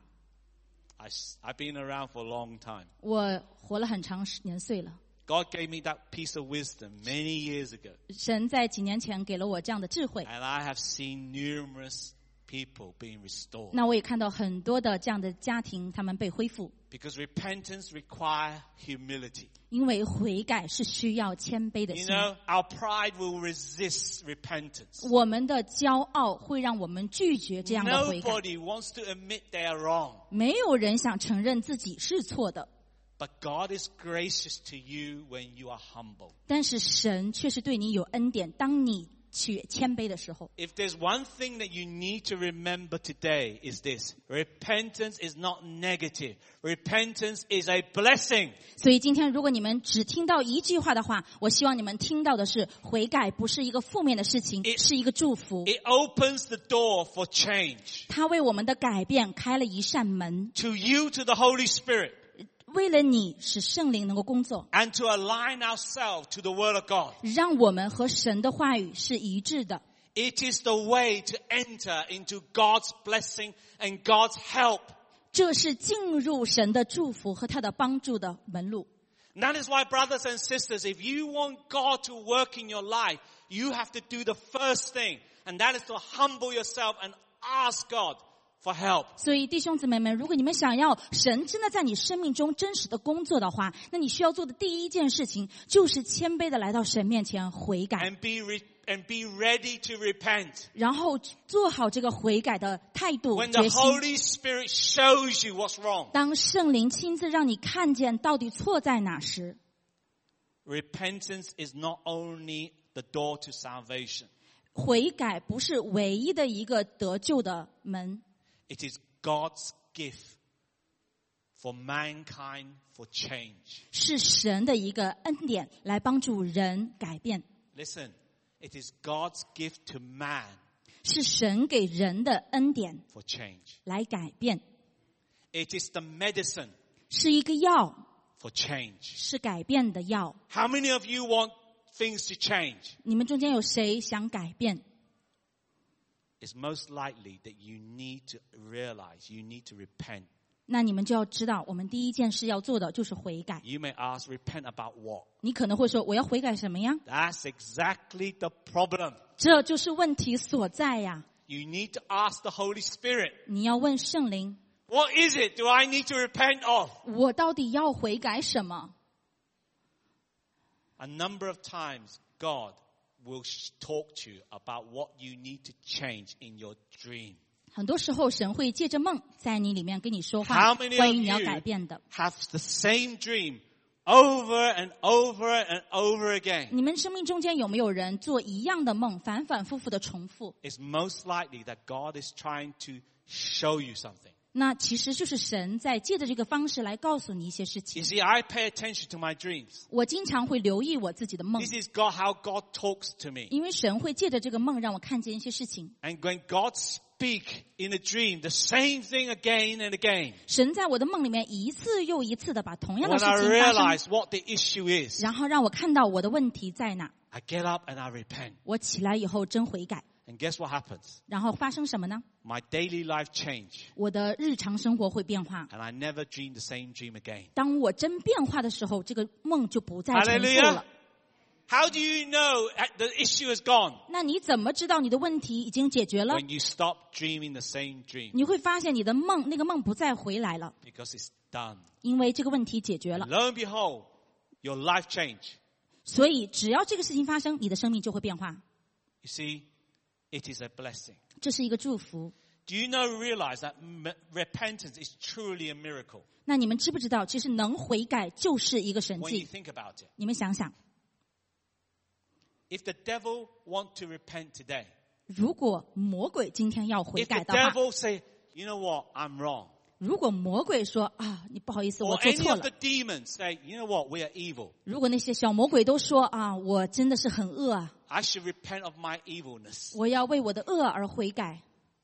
I, I've been around for a long time. 我活了很长年岁了， God gave me that piece of wisdom many years ago. 神在几年前给了我这样的智慧。 And I have seen numerous people being restored. 那我也看到很多的这样的家庭，他们被恢复， Because repentance requires humility. 因为悔改是需要谦卑的 You 心。 know, our pride will resist repentance. 我们的骄傲会让我们拒绝这样的悔改。 Nobody wants to admit they are wrong. 没有人想承认自己是错的， But God is gracious to you when you are humble. 但是神却是对你有恩典。当你去谦卑的时候， If there's one thing that you need to remember today is this. Repentance is not negative. Repentance is a blessing. 所以今天如果你们只听到一句话的话，我希望你们听到的是悔改不是一个负面的事情， It- 是一个祝福。 It opens the door for change. 它为我们的改变开了一扇门， To you, to the Holy Spirit. 为了你使圣灵能够工作， And to align ourselves to the Word of God. 让我们和神的话语是一致的。 It is the way to enter into God's blessing and God's help. 这是进入神的祝福和他的帮助的门路。 And that is why, brothers and sisters, if you want God to work in your life, you have to do the first thing. And that is to humble yourself and ask God for help. 所以弟兄姊妹们，如果你们想要神真的在你生命中真实的工作的话，那你需要做的第一件事情就是谦卑的来到神面前悔改， And be, re- and be ready to repent. 然后做好这个悔改的态度 When the 决心。 Holy Spirit shows you what's wrong. 当圣灵亲自让你看见到底错在哪时， Repentance is not only the door to salvation. 悔改不是唯一的一个得救的门， It is God's gift for mankind for change. 是神的一个恩典来帮助人改变， Listen, it is God's gift to man 是神给人的恩典 for change. 来改变， It is the medicine 是一个药， for change. 是改变的药。 How many of you want things to change? 你们中间有谁想改变？ It's most likely that you need to realize, you need to repent. 那你们就要知道，我们第一件事要做的就是悔改。 You may ask, repent about what? 你可能会说，我要悔改什么呀？ That's exactly the problem. 这就是问题所在呀。 You need to ask the Holy Spirit, 你要问圣灵， what is it do I need to repent of? 我到底要悔改什么？ A number of times, God will talk to you about what you need to change in your dream. 很多时候，神会借着梦在你里面跟你说 How 话， many 关 of 于你要 you 改变的。 have the same dream over and over and over again? 你们生命中间有没有人做一样的梦，反反复复的重复？ It's most likely that God is trying to show you something. 那其实就是神在借着这个方式来告诉你一些事 You 情。 see, I pay attention to my dreams. 我经常会留意我自己的梦， This is God, how God talks to me. 因为神会借着这个梦让我看见一些事情。 And when God speaks in a dream, the same thing again and again. 神在我的梦里面一次又一次的把同样的 When 事 I 情发生， realize what the issue is, 然后让我看到我的问题在哪。 I get up and I repent. 我起来以后真悔改， And guess what happens? 然后发生什么呢？ My daily life change. 我的日常生活会变化。 And I never dream the same dream again. 当我真变化的时候，这个梦就不再重复 Hallelujah. 了。 How do you know the issue is gone? 那你怎么知道你的问题已经解决了？ When you stop dreaming the same dream. 你会发现你的梦，那个梦不再回来了， Because it's done. 因为这个问题解决了。 Lo and behold, your life change. 所以只要这个事情发生，你的生命就会变化。 You see, it is a blessing. 这是一个祝福。 Do you know, realize that m- repentance is truly a miracle? 那你们知不知道，其实能悔改就是一个神 When you 迹？ think about it. 你们想想， If the devil want to repent today, 如果魔鬼今天要悔 if the 改的话， devil say, you know what, I'm wrong. 如果魔鬼说啊，你不好意思，我 Or 做 any 错 of the 了； demons say, you know what, we are evil. 如果那些小魔鬼都说啊，我真的是很恶啊， I should repent of my evilness. 我要为我的恶而悔改。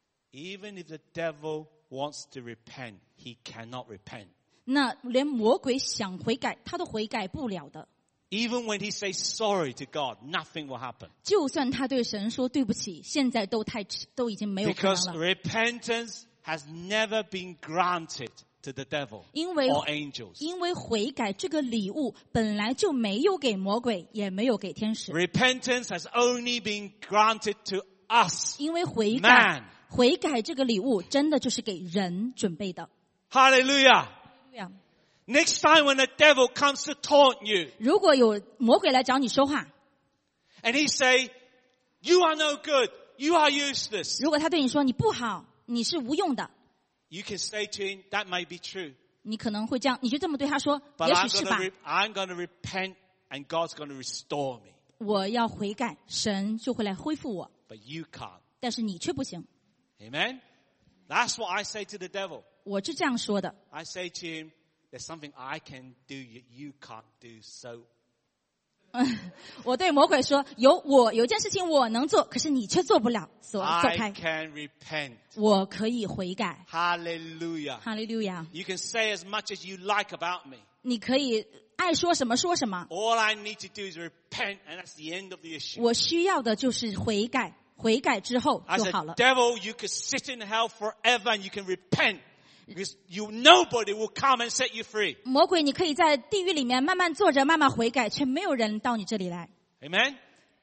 Even if the devil wants to repent, he cannot repent. 那连魔鬼想悔改，他都悔改不了的。 Even when he says sorry to God, nothing will happen. 就算他对神说对不起，现在都太迟，都已经没有可能 Because 了。 repentance has never been granted to the devil 因为 or angels. 因为悔改这个礼物本来就没有给魔鬼，也没有给天使。 Repentance has only been granted to us. 因为悔 Man. 改，悔改这个礼物真的就是给人准备的。 Hallelujah. 对呀， Next time when the devil comes to taunt you 如果有魔鬼来找你说话， and he say, you are no good, you are useless. 如果他对你说你不好，你是无用的， You can say to him, that may be true. 你可能会这样，你就这么对他说， But 也 I'm 许是 going 吧 to re- I'm going to repent and God's going to restore me. 我要悔改，神就会来恢复我， But you can't. 但是你却不行。 Amen? That's what I say to the devil. 我是这样说的， I say to him, there's something I can do you, you can't do. So 我对魔鬼说，有我有件事情我能做，可是你却做不了，所走 I 开。 can repent. 我可以悔改， Hallelujah. 哈利路亚！ You can say as much as you like about me. 你可以爱说什么说什么， All I need to do is repent, and that's the end of the issue. 我需要的就是悔改，悔改之后 I 就 said, 好了。 devil, you could sit in hell forever and you can repent. Because you, nobody will come and set you free. 魔鬼，你可以在地狱里面慢慢坐着，慢慢悔改，却没有人到你这里来。 Amen?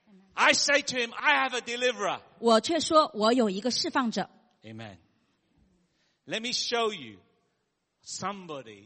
I say to him, I have a deliverer. 我却说，我有一个释放者。 Amen. Let me show you somebody,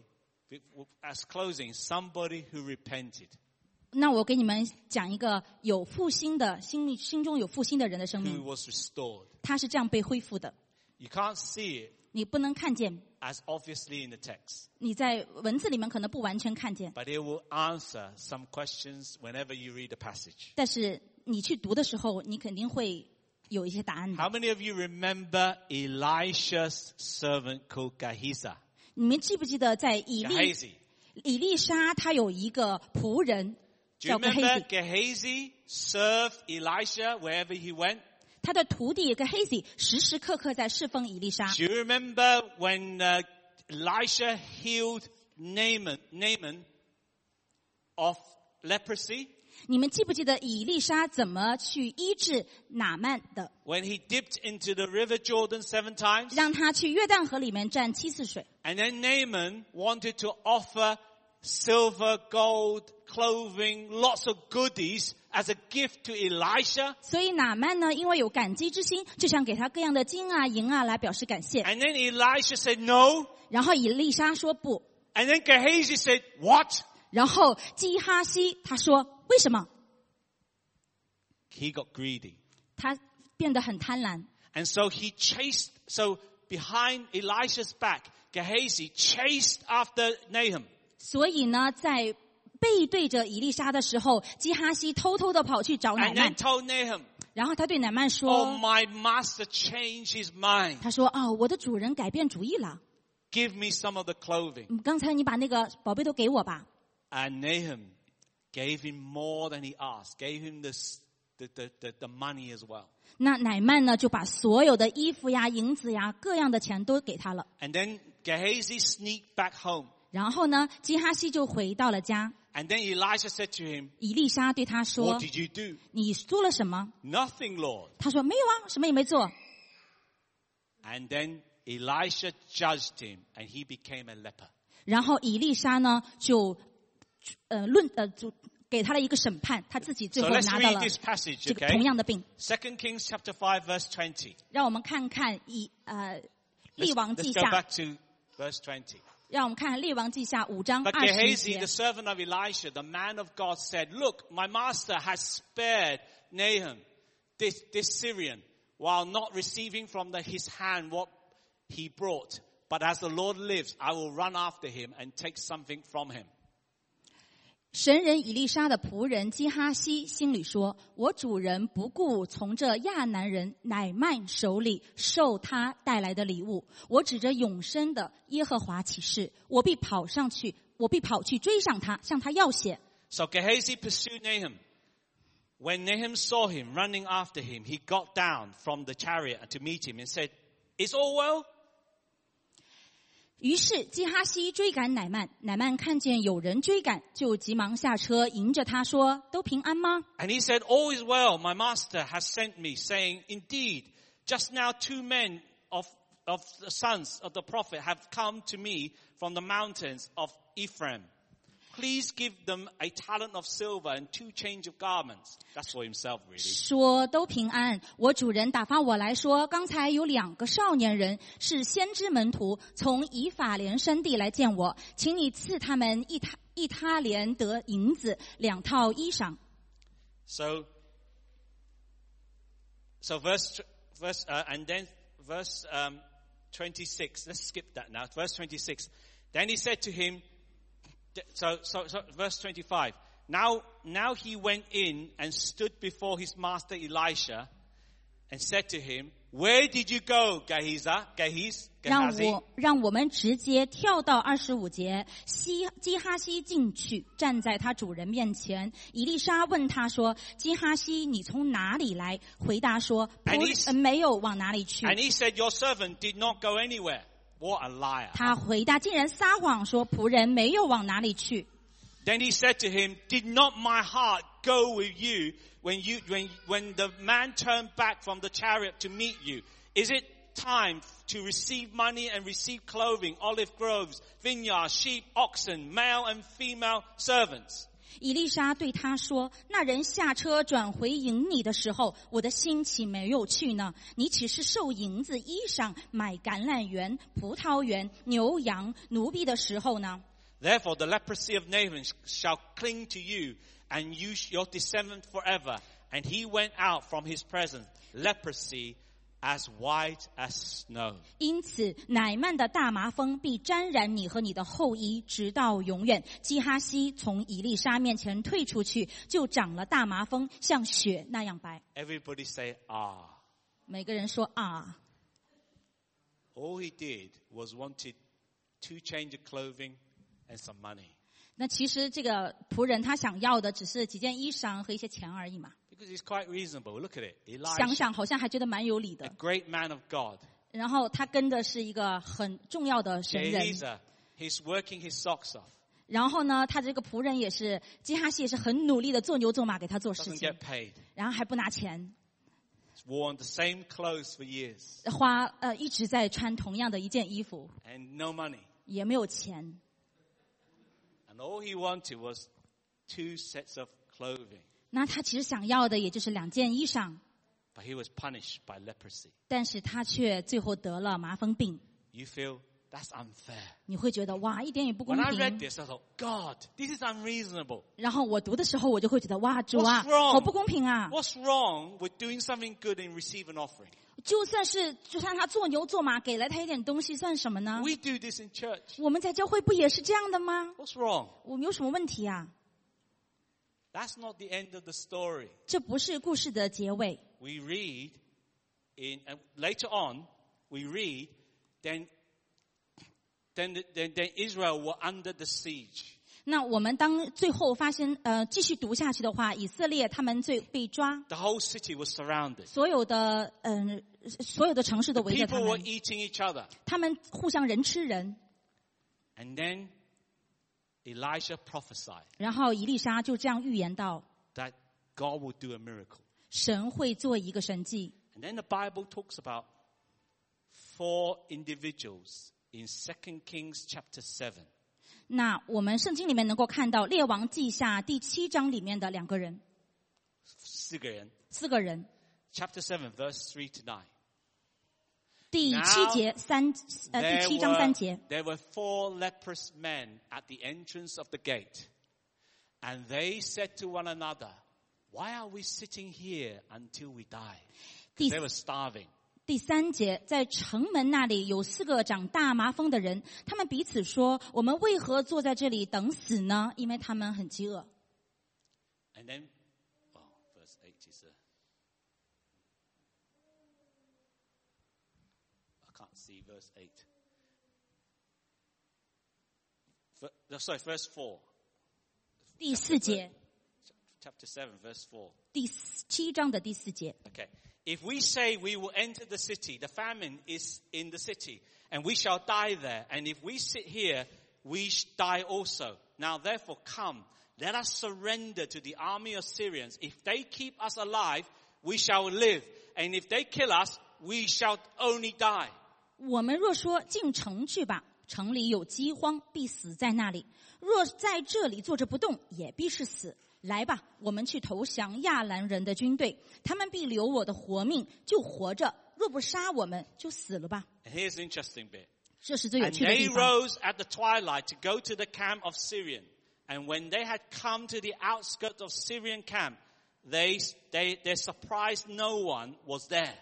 as closing, somebody who repented. 那我给你们讲一个有复兴的心里心中有复兴的人的生 Who 命， was restored. 他是这样被恢复的。 You can't see it 你不能看见， as obviously in the text, 你在文字里面可能不完全看见， but it will answer some questions whenever you read the passage. 但是你去读的时候，你肯定会有一些答案的。 How many of you remember Elisha's servant called Gehazi? 你们记不记得在以利 Gehazi. 以利沙他有一个仆人 Do you 叫 remember Gehazi， Gehazi served Elisha wherever he went? 他的徒弟 Gehazi 时时刻刻在侍奉以利沙。 Do you remember when uh, Elisha healed Naaman, Naaman of leprosy? 你们记不记得以利沙怎么去医治拿曼的？ When he dipped into the river Jordan seven times? 让他去约旦河里面蘸七次水。 And then Naaman wanted to offer silver, gold, clothing, lots of goodies as a gift to Elisha. 所以拿曼呢，因为有感激之心，就想给他各样的金啊、银啊来表示感谢。 And then Elisha said no. 然后以利沙说不， And then Gehazi said, what? 然后基哈西他说为什么？ He got greedy. 他变得很贪婪， And so he chased, so behind Elisha's back, Gehazi chased after Nahum. 所以呢，在背对着以利沙的时候，基哈西偷偷的跑去找乃 And 曼 then，told Nahum, 然后他对乃曼 oh, 说， my master changed his mind. 他说啊，我的主人改变主意了， Give me some of the clothing. 嗯刚才你把那个宝贝都给我吧。 And Nahum gave him more than he asked, gave him this, the, the, the, the money as well. 那乃曼呢，就把所有的衣服呀、银子呀、各样的钱都给他了。 And then Gehazi sneaked back home. 然后呢，基哈西就回到了家。 And then Elisha said to him, 以利沙对他说 what did you do? 你做了什么？ Nothing, Lord. 他说没有啊，什么也没做。 And then Elisha judged him and he became a leper. 然后以利沙呢，就呃论呃就给他了一个审判，他自己最 So 后 let's 拿到 read 了 this passage, 这个 okay? 同样的病。 Second Kings chapter five verse twenty. 让我们看看以呃列 Let's, 王 let's 记 go 下， back to verse twenty. 让我们看列王记下五章 But 二十 Gehazi, 节 the。servant of Elisha, the man of God, said, look, my master has spared Nahum, this, this Syrian, while not receiving from the, his hand what he brought. But as the Lord lives, I will run after him and take something from him. 神人以利沙的仆人基哈西心里说：“我主人不顾从这亚南人乃曼手里受他带来的礼物，我指着永生的耶和华起誓，我必跑上去，我必跑去追上他，向他要血。” So Gehazi pursued Nahum. When Nahum saw him running after him, he got down from the chariot to meet him and said, "Is all well?" 于是基哈西追赶乃曼，乃曼看见有人追赶，就急忙下车迎着他说：“都平安吗？” And he said, all is well. My master has sent me, saying, indeed, just now two men of, of the sons of the prophet have come to me from the mountains of Ephraim. Please give them a talent of silver and two change of garments. That's for himself, really. 说都平安。我主人打发我来说，刚才有两个少年人是先知门徒，从以法莲山地来见我，请你赐他们一他一他连得银子两套衣裳。 So, so verse, verse, uh, and then verse um, twenty-six. Let's skip that now. Verse twenty-six. Then he said to him, so, so, so verse twenty-five. Now, now he went in and stood before his master Elisha and said to him, where did you go, Gehazi? Gehazi? 让 Gehazi? 我让我们直接跳到二十五节，西基哈西进去，站在他主人面前。以利沙问他说：“基哈西，你从哪里来？”回答说：“ And 仆 he- 人没有往哪里去。” And he said, your servant did not go anywhere. What a liar. 他回答竟然撒谎说：“仆人没有往哪里去。” Then he said to him, did not my heart go with you when you, when, when the man turned back from the chariot to meet you? Is it time to receive money and receive clothing, olive groves, vineyards, sheep, oxen, male and female servants? 以利沙对他说：“那人下车转回迎你的时候，我的心岂没有去呢？你岂是受银子、衣裳、买橄榄园、葡萄园、牛羊、奴婢的时候呢？” Therefore the leprosy of Naaman shall cling to you and you your descendant forever. And he went out from his presence, leprosy as white as snow. 因此，乃曼的大麻风必沾染你和你的后裔，直到永远。基哈西从以利沙面前退出去，就长了大麻风，像雪那样白。 Everybody say, ah. 每个人说啊。 All he did was wanted two change of clothing and some money. 那其实这个仆人他想要的只是几件衣裳和一些钱而已嘛。 Because he's quite reasonable. Look at it. 想 Elisha, 想好像还觉得蛮有理 a 的。 great man of God. 然后他跟的是一个很重要的神人， Gehazi, he's working his socks off. 然后呢，他这个仆人也是基哈西也是很努力的做牛做马给他做事 Doesn't 情 get，paid. 然后还不拿钱， He's worn the same clothes for years 花呃一直在穿同样的一件衣服， and no money. 也没有钱。 And all he wanted was two sets of clothing. 那他其实想要的也就是两件衣裳， But he was punished by leprosy. 但是他却最后得了麻风病。 You feel that's unfair. 你会觉得哇，一点也不公 When I read 平。 this, I thought, God, this is unreasonable. 然后我读的时候，我就会觉得哇，主啊， What's wrong? 好不公平啊！ What's wrong with doing something good and receive an offering? 就算是就算他做牛做马，给了他一点东西，算什么呢？ We do this in church. 我们在教会不也是这样的吗？ What's wrong? 我们有什么问题啊？ That's not the end of the story. 这不是故事的结尾。 We read in and later on, we read then then then, then Israel were under the siege. 那我们当最后发现，呃，继续读下去的话，以色列他们最被抓， The whole city was surrounded. 所有的嗯、呃，所有的城市都围着他 People were 们， eating each other. 他们互相人吃人。 And then Elijah prophesied 然后以利沙就这样预言到， that God would do a miracle. 神会做一个神迹。 And then the Bible talks about four individuals in Second Kings chapter seven. 那我们圣经里面能够看到《列王记下》第七章里面的两个人， 四个人。 四个人。 Chapter seven, verse three to nine. 第七节三呃 There 第七章三 were, 节， there were four leprous men at the entrance of the gate. And they said to one another, why are we sitting here until we die? 第 They were starving. 第三节，在城门那里有四个长大麻风的人，他们彼此说：“我们为何坐在这里等死呢？因为他们很饥饿。 And then, oh, verse eight is a, I can't see verse eight. Ver, sorry, verse four. ” 第四节， Chapter seven, verse four. 第七章的第四节。 Okay. If we say we will enter the city, the famine is in the city, and we shall die there. And if we sit here, we sh- die also. Now therefore come, let us surrender to the army of Syrians. If they keep us alive, we shall live. And if they kill us, we shall only die. 我们若说进城去吧，城里有饥荒，必死在那里；若在这里坐着不动，也必是死。来吧，我们去投降亚兰人的军队，他们必留我的活命，就活着；若不杀我们，就死了吧。 And here's the interesting bit. 这是最有 And 趣的 they 地方。 rose at the twilight to go to the camp of Syrian. And when they had come to the outskirts of Syrian camp, they, they, they surprised no one was there.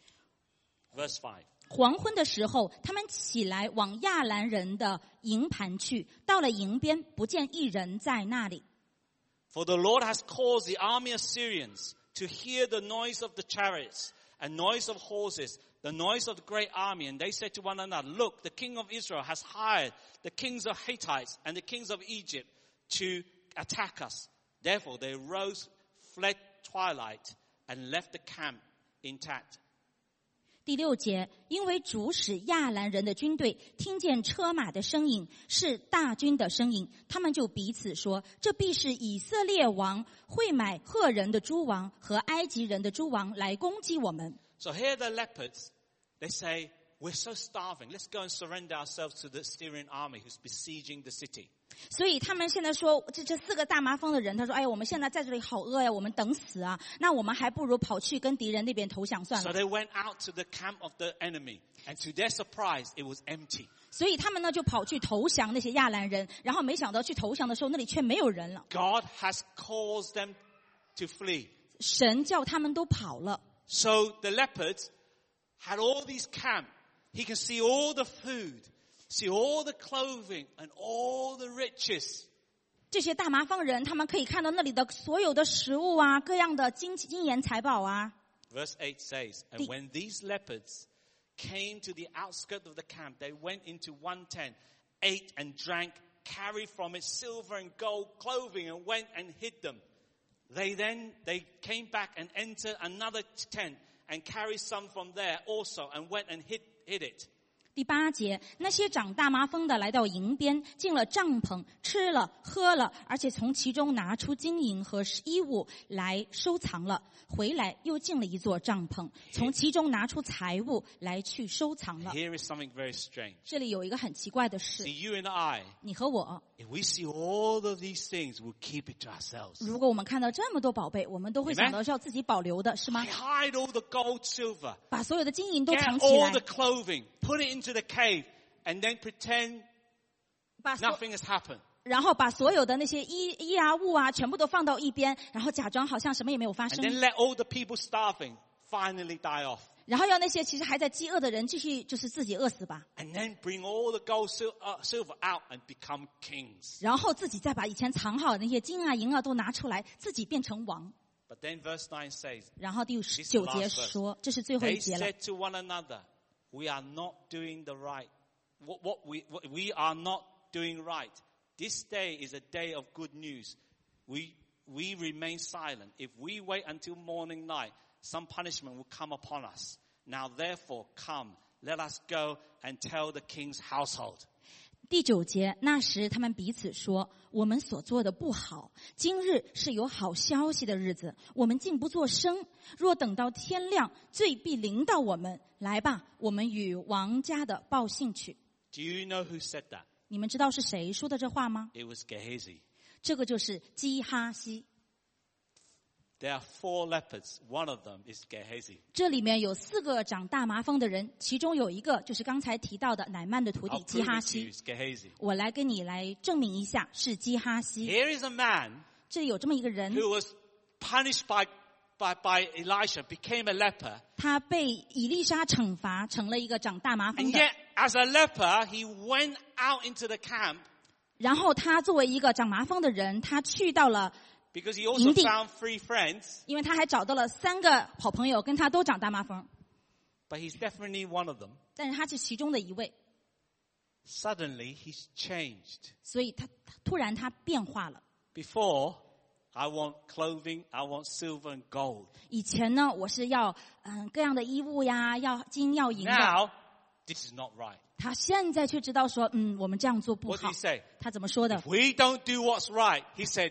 Verse five. 黄昏的时候，他们起来往亚兰人的营盘去，到了营边，不见一人在那里。 For the Lord has caused the army of Syrians to hear the noise of the chariots and noise of horses, the noise of the great army. And they said to one another, look, the king of Israel has hired the kings of Hittites and the kings of Egypt to attack us. Therefore they rose, fled twilight, and left the camp intact. 第六节，因为主使亚兰人的军队听见车马的声音，是大军的声音，他们就彼此说：“这必是以色列王会买赫人的诸王和埃及人的诸王来攻击我们。” So here the leopards, they say, we're so starving. Let's go and surrender ourselves to the Syrian army who's besieging the city. 所以他们现在说，这这四个大麻风的人，他说：“哎呀，我们现在在这里好饿呀，我们等死啊！那我们还不如跑去跟敌人那边投降算 So 了。” they went out to the camp of the enemy. And to their surprise, it was empty. 所以他们呢就跑去投降那些亚兰人，然后没想到去投降的时候，那里却没有人了。 God has caused them to flee. 神叫他们都跑了。 So the leopards had all these camp. He can see all the food, see all the clothing and all the riches. 这些大麻风人，他们可以看到那里的所有的食物啊，各样的金金银财宝啊。 Verse eight says, and when these leopards came to the outskirts of the camp, they went into one tent, ate and drank, carried from it silver and gold clothing and went and hid them. They then, they came back and entered another tent and carried some from there also and went and hid, hid it. 第八节，那些长大麻风的来到营边，进了帐篷，吃了喝了，而且从其中拿出金银和衣物来收藏了，回来又进了一座帐篷，从其中拿出财物来去收藏了。 Here is something very strange. 这里有一个很奇怪的事， See, you and I, 你和我， if we see all of these things, we'll keep it to ourselves. 如果我们看到这么多宝贝，我们都会想到是要自己保留的，是吗？ Hide all the gold, silver. 把所有的金银都 Get 藏起 all 来 the，clothing, put it into the cave, and then pretend 把所 nothing has happened. 然后把所有的那些衣衣啊物啊全部都放到一边，然后假装好像什么也没有发 And 生， then let all the people starving finally die off. 然后要那些其实还在饥饿的人继续就是自己饿死吧， And then bring all the gold, sil- uh, silver out and become kings. 然后自己再把以前藏好的那些金啊银啊都拿出来，自己变成王。 But then verse nine says, 然后第 This is 九 the 节 last verse. 说，这是最后一 They 节了。 said to one another, we are not doing the right. What, what we, what, we are not doing right. This day is a day of good news. We, we remain silent. If we wait until morning light, some punishment will come upon us. Now therefore come, let us go and tell the king's household. 第九节，那时他们彼此说，我们所做的不好，今日是有好消息的日子，我们竟不作声。若等到天亮，罪必临到我们。来吧，我们与王家的报信去。 Do you know who said that? 你们知道是谁说的这话吗？ It was Gehazi. 这个就是基哈西。 There are four lepers. One of them is Gehazi. 这里面有四个长大麻风的人，其中有一个就是刚才提到的乃曼的徒弟 I'll 基 prove 哈 it to you. 西。 It's Gehazi. 我来跟你来证明一下，是基哈西。 Here is a man 这里有这么一个人， who was punished by, by, by Elisha, became a leper. 他被以利沙惩罚，成了一个长大麻风 And 的。 yet, as a leper, he went out into the camp 然后他作为一个长麻风的人，他去到了， because he also Indeed. found three friends, 因为他还找到了三个好朋友，跟他都长大麻风， but he's definitely one of them. 但是他是其中的一位， Suddenly, he's changed. 所以他他突然他变化了。 Before, I want clothing, I want silver and gold. 以前呢，我是要嗯各样的衣物呀，要金要银的。 Now, this is not right. 他现在却知道说，嗯，我们这样做不 What 好 did he。say? 他怎么说的 If？ we don't do what's right, he said,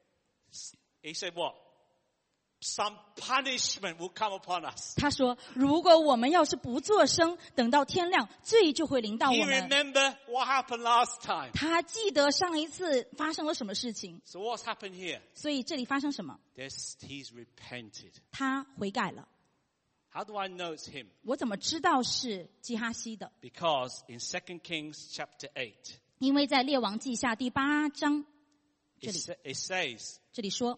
he said what? Some punishment will come upon us. 他说，如果我们要是不作声，等到天亮，罪就会临到 He 我们。 remember what happened last time. 他记得上一次发生了什么事情， So what's happened here? 所以这里发生什么？ There's, he's repented. 他悔改了。 How do I know it's him? 我怎么知道是基哈西的？ Because in Second Kings chapter eight, 因为在列王记下第八章 it, 这里 sa- it says, 这里说，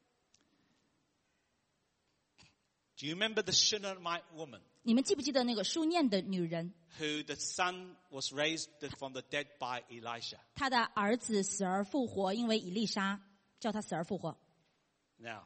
do you remember the Shunammite woman 你们记不记得那个书念的女人？ who the son was raised from the dead by Elisha? 她的儿子死而复活，因为以利沙叫他死而复活。 Now,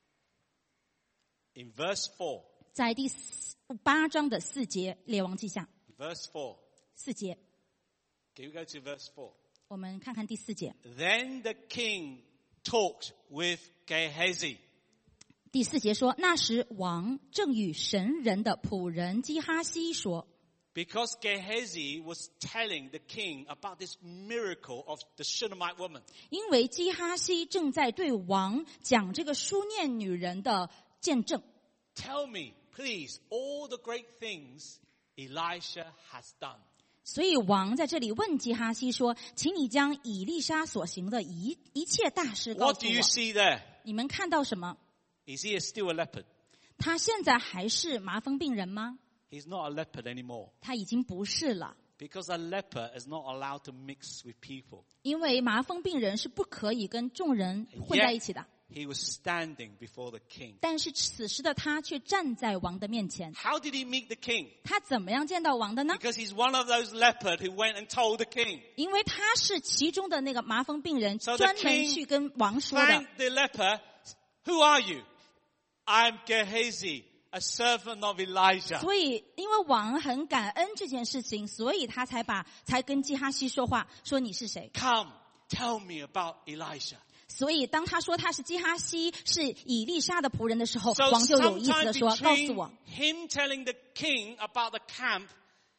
in verse four, 在第四八章的四节，列王记下 verse four, 四节， can we go to verse four? 我们看看第四节。 Then the king talked with Gehazi. 第四节说，那时王正与神人的仆人基哈西说， Because Gehazi was telling the king about this miracle of the Shunammite woman. 因为基哈西正在对王讲这个书念女人的见证。 Tell me, please, all the great things Elisha has done. 所以王在这里问基哈西说，请你将以利沙所行的一一切大事告 What 诉 do you 我。 see there? 你们看到什么？ Is he still a leopard? 他现在还是麻风病人吗？ He's not a leopard anymore. 他已经不是了。 Because a leper is not allowed to mix with people. 因为麻风病人是不可以跟众人混在一起的。 He was standing before the king. 但是此时的他却站在王的面前。 How did he meet the king? 他怎么样见到王的呢？ Because he's one of those leopards who went and told the king. 因为他是其中的那个麻风病人， So the 专门 king 去跟王说的。 Thank the leper. Who are you? I'm Gehazi, a servant of Elijah. 所以，因为王很感恩这件事情，所以他才把才跟基哈西说话，说你是谁。 Come, tell me about Elisha. 所以，当他说他是基哈西，是以利沙的仆人的时候， So 王就有意思的 sometime 说：“告诉 between 我。” him telling the king about the camp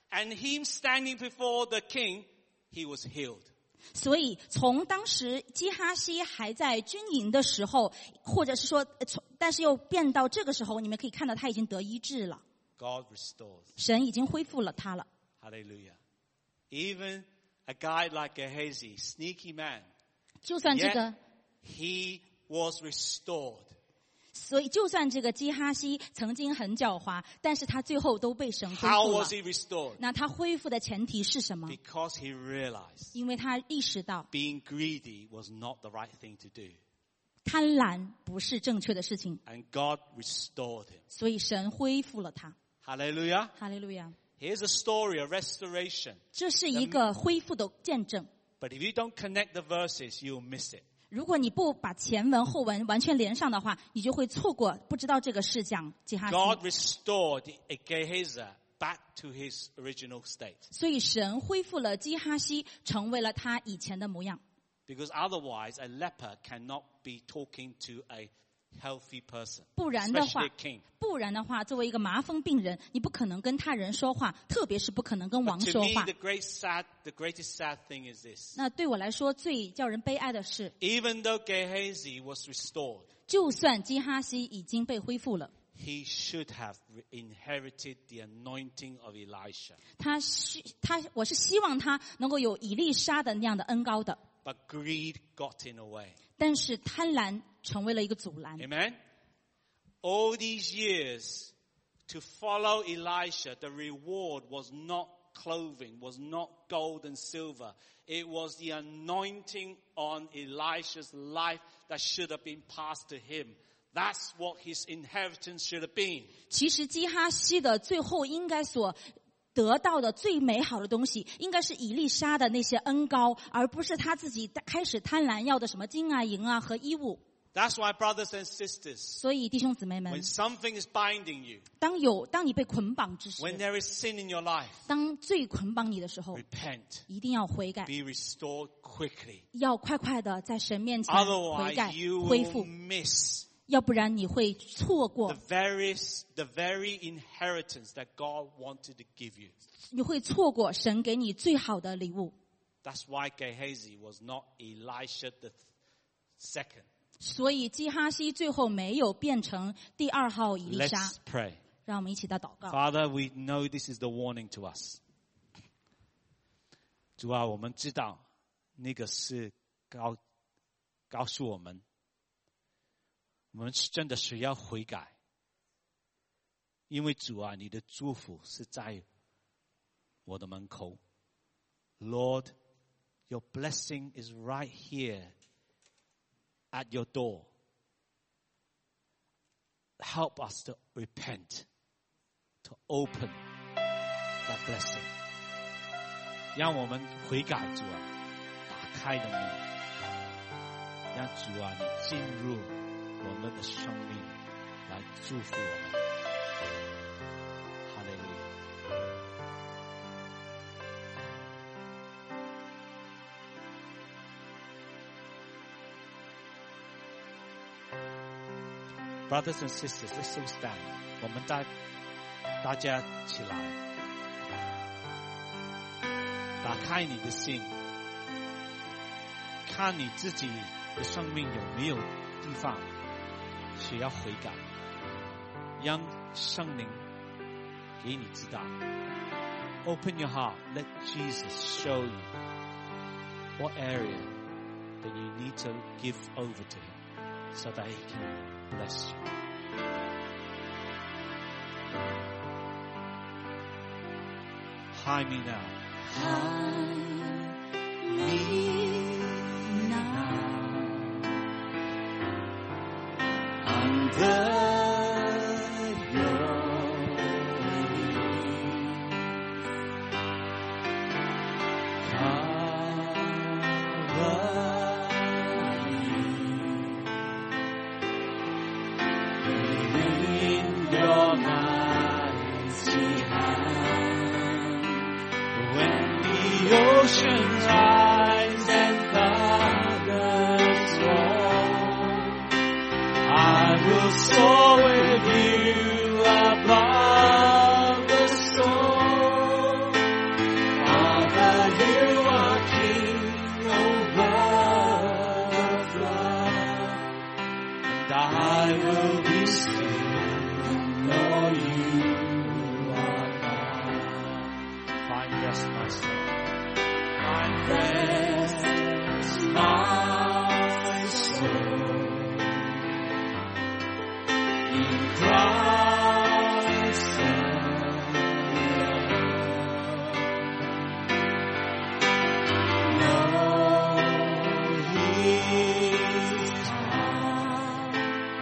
And him standing before the king, he was healed. 所以从当时基哈西还在军营的时候，或者是说从但是又变到这个时候，你们可以看到他已经得医治了， God restores. 神已经恢复了他了。 Hallelujah. Even a guy like Gehazi, sneaky man, 就算这 yet 个 he was restored. 所以就算这个基哈西曾经很狡猾，但是他最后都被神恢 How 复了 was。he restored? 那他恢复的前提是什么？ Because he realized 因为他意识到 being greedy was not the right thing to do. 贪婪不是正确的事情， And God restored him. 所以神恢复了他。 Hallelujah. 哈利路亚！ Here's a story of restoration. 这是一个恢复的见证。 But if you don't connect the verses, you'll miss it. 如果你不把前文后文完全连上的话，你就会错过，不知道这个是讲基哈西。 God restored Gehazi back to his original state. 所以神恢复了基哈西，成为了他以前的模样。 Because otherwise, a leper cannot be talking to a healthy person, 不然的话 especially a king. 不然的话，作为一个麻风病人，你不可能跟他人说话，特别是不可能跟王 But to 说 me, 话 the great sad, the greatest sad thing is this. 那对我来说，最叫人悲哀的是， Even though Gehazi was restored, 就算基哈西已经被恢复了， he should have inherited the anointing of Elisha. 他希他我是希望他能够有以利沙的那样的恩高的， But greed got in the way. 但是贪婪成为了一个阻拦。 Amen? All these years to follow Elisha, the reward was not clothing, was not gold and silver. It was the anointing on Elisha's life that should have been passed to him. That's what his inheritance should have been. 其实基哈西的最后应该所得到的最美好的东西，应该是以利沙的那些恩高，而不是他自己开始贪婪要的什么金啊、银啊和衣物。 That's why, brothers and sisters, 所以弟兄姊妹们 when，something is binding you, 当有当你被捆绑之时， when there is sin in your life, 当罪捆绑你的时候， repent, 一定要悔改， be restored quickly. 要快快的在神面前悔改 Otherwise, you 恢 will 复， miss 要不然你会错 the 过， very, the very inheritance that God wanted to give you. 你会错过神给你最好的礼物。 That's why Gehazi was not Elisha the second. 所以基哈西最后没有变成第二号以利沙。 Let's pray. 让我们一起来祷告。 Father, we know this is the warning to us. 主啊，我们知道那个是告告诉我们，我们真的是要悔改，因为主啊，你的祝福是在我的门口。Lord, your blessing is right here at your door. Help us to repent, to open that blessing. 让我们悔改，主啊，打开的门，让主啊，你进入我们的生命，来祝福我们。哈利路亚。Brothers and sisters, let's all stand. 我们大大家起来，打开你的心，看你自己的生命有没有地方需要悔改，让圣灵给你知道。Open your heart, let Jesus show you what area that you need to give over to Him, so that He can bless you. Hide me now. Hide me now under Soar with you above the storm. you are King over the flood, and I will be still and know you are God. Find rest, my soul. Find rest, my soul, in Christ alone. Know His heart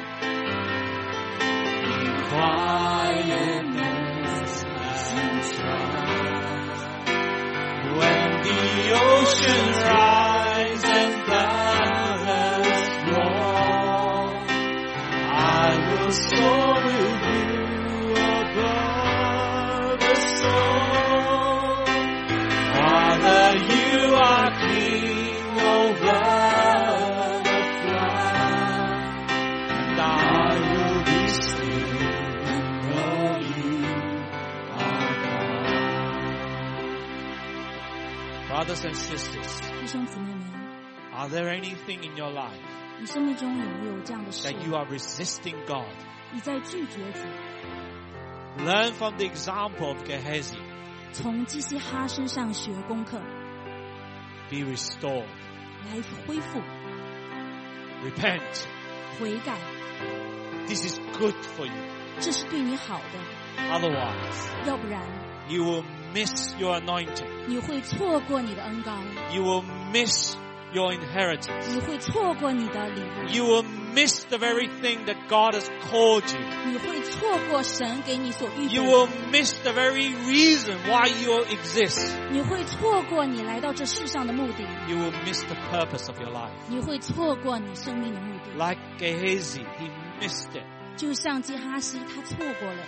in quietness and trust. When the ocean rise and thunders roar, I will soar with you above the storm. Father, you are King over the flood, and I will be still and know you are God. Brothers and sisters, 弟兄姊妹们， are there anything in your life 你生命中有没有这样的事？ that you are resisting God? 你在拒绝主。 Learn from the example of Gehazi. 从基西哈身上学功课， Be restored. 来恢复、 Repent. 悔改， This is good for you. 这是对你好的。 Otherwise, 要不然 you will miss your anointing. 你会错过你的恩膏， You will miss your inheritance. 你会错过你的礼物， You will miss the very thing that God has called you. 你会错过神给你所预备 You 的， will miss the very reason why you exist. 你会错过你来到这世上的目的， You will miss the purpose of your life. 你会错过你生命的目的。 Like Gehazi, he missed it. 就像基哈西，他错过了。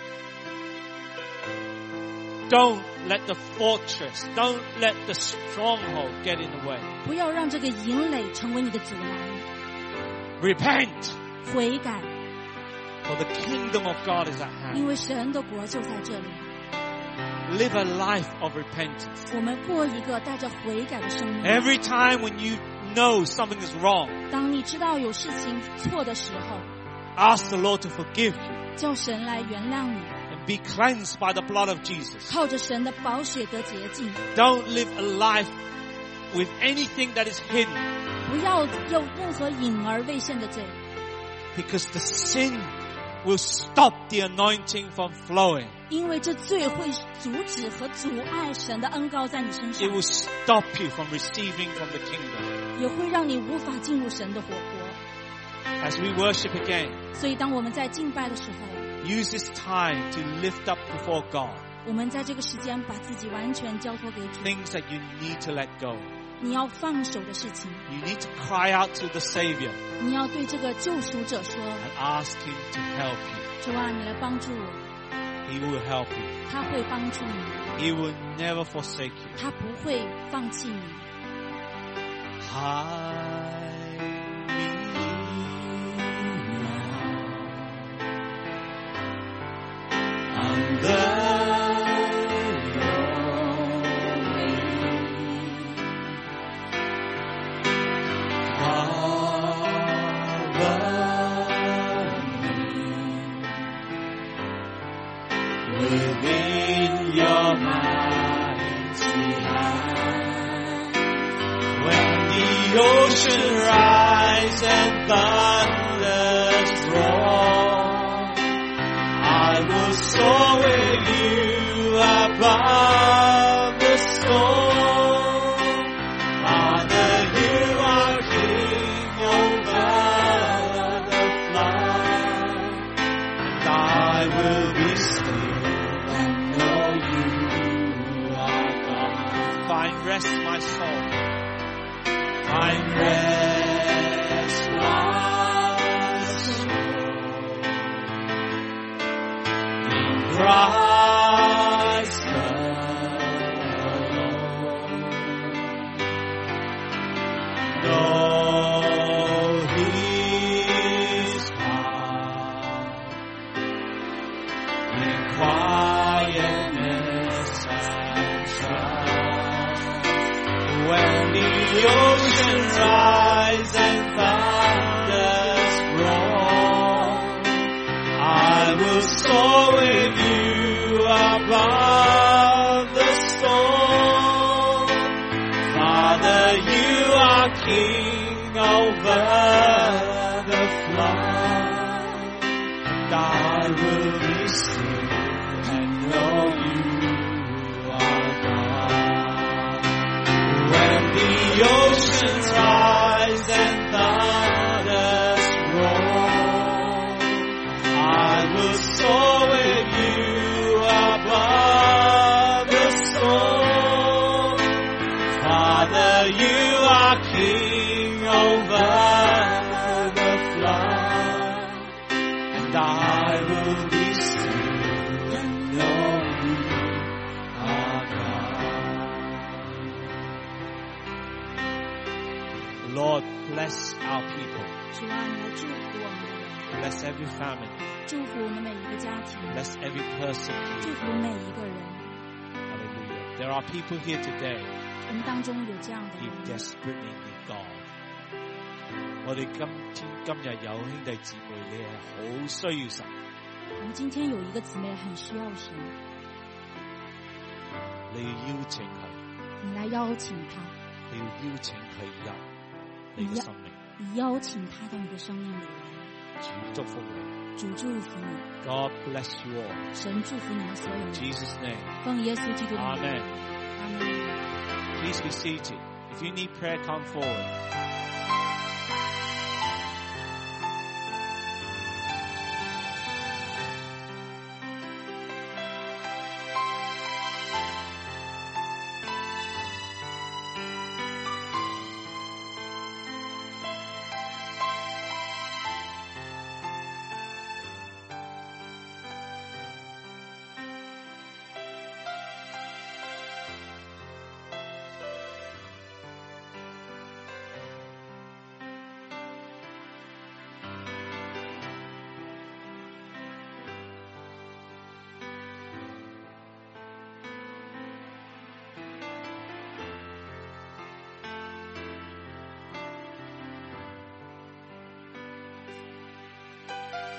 Don't let the fortress, don't let the stronghold get in the way. 不要让这个营垒成为你的阻拦。 Repent, 悔改， for the kingdom of God is at 因 hand. 为神的国就在这里。 Live a life of repentance. 我们过一个带着悔改的生命。 Every time when you know something is wrong, 当你知道有事情错的时候， ask the Lord to forgive you 叫神来原谅你， and be cleansed by the blood of Jesus. 靠着神的宝血得洁净。 Don't live a life with anything that is hidden, 不要有任何隐而未现的罪， because the sin will stop the anointing from flowing. 因为这罪会阻止和阻碍神的恩膏在你身 It 上， will stop you from receiving from the kingdom. 也会让你无法进入神的火国。 As we worship again, 所以当我们在敬拜的时候， use this time to lift up before God 我们在这个时间把自己完全交托给主， things that you need to let go. 你要放手的事情， You need to cry out to the Savior 你要对这个救赎者说 and ask Him to help you. 主啊，你来帮助我。 He will help you. 他会帮助你， He will never forsake you. 他不会放弃你。 Hide me now under your wing. Cover me within your mighty hand. When the ocean rise and thunders roar, I will soar with you above the storm. Father, you are King over the flood, and I will be still and know you are God. Find rest, my soul. Find rest, my soul, in Christ alone. Know His heart in quietness and trust. oceans rise and thunders roar, I will soar with you above the storm. Father, you are King over the flood, and I will be still and know you are God. When the oceans rise and thunders roar, I will soar with you above the storm. Father, you are King over the flood, and I will be still and know you are God. Lord, bless our people. 主啊，你来祝福我们的人， Bless every family. 祝福我们每一个家庭， Bless every person 祝 here. 福每一个人。 Hallelujah. There are people here today 我们当中有这样的 who 人， desperately need God. 我哋今天今日有兄弟姊妹，你係好需要神。 我们今天有一个姊妹很需要神， 你要邀請佢， 你来邀請她， 你要邀請佢入你嘅生命。 你邀請她到你的生命里來。 主祝福你。 主祝福你， God bless you all. 神祝福你们所有 In 人。 Jesus' name. 奉耶穌基督的名， Amen. 阿門。 Please be seated. If you need prayer, come forward.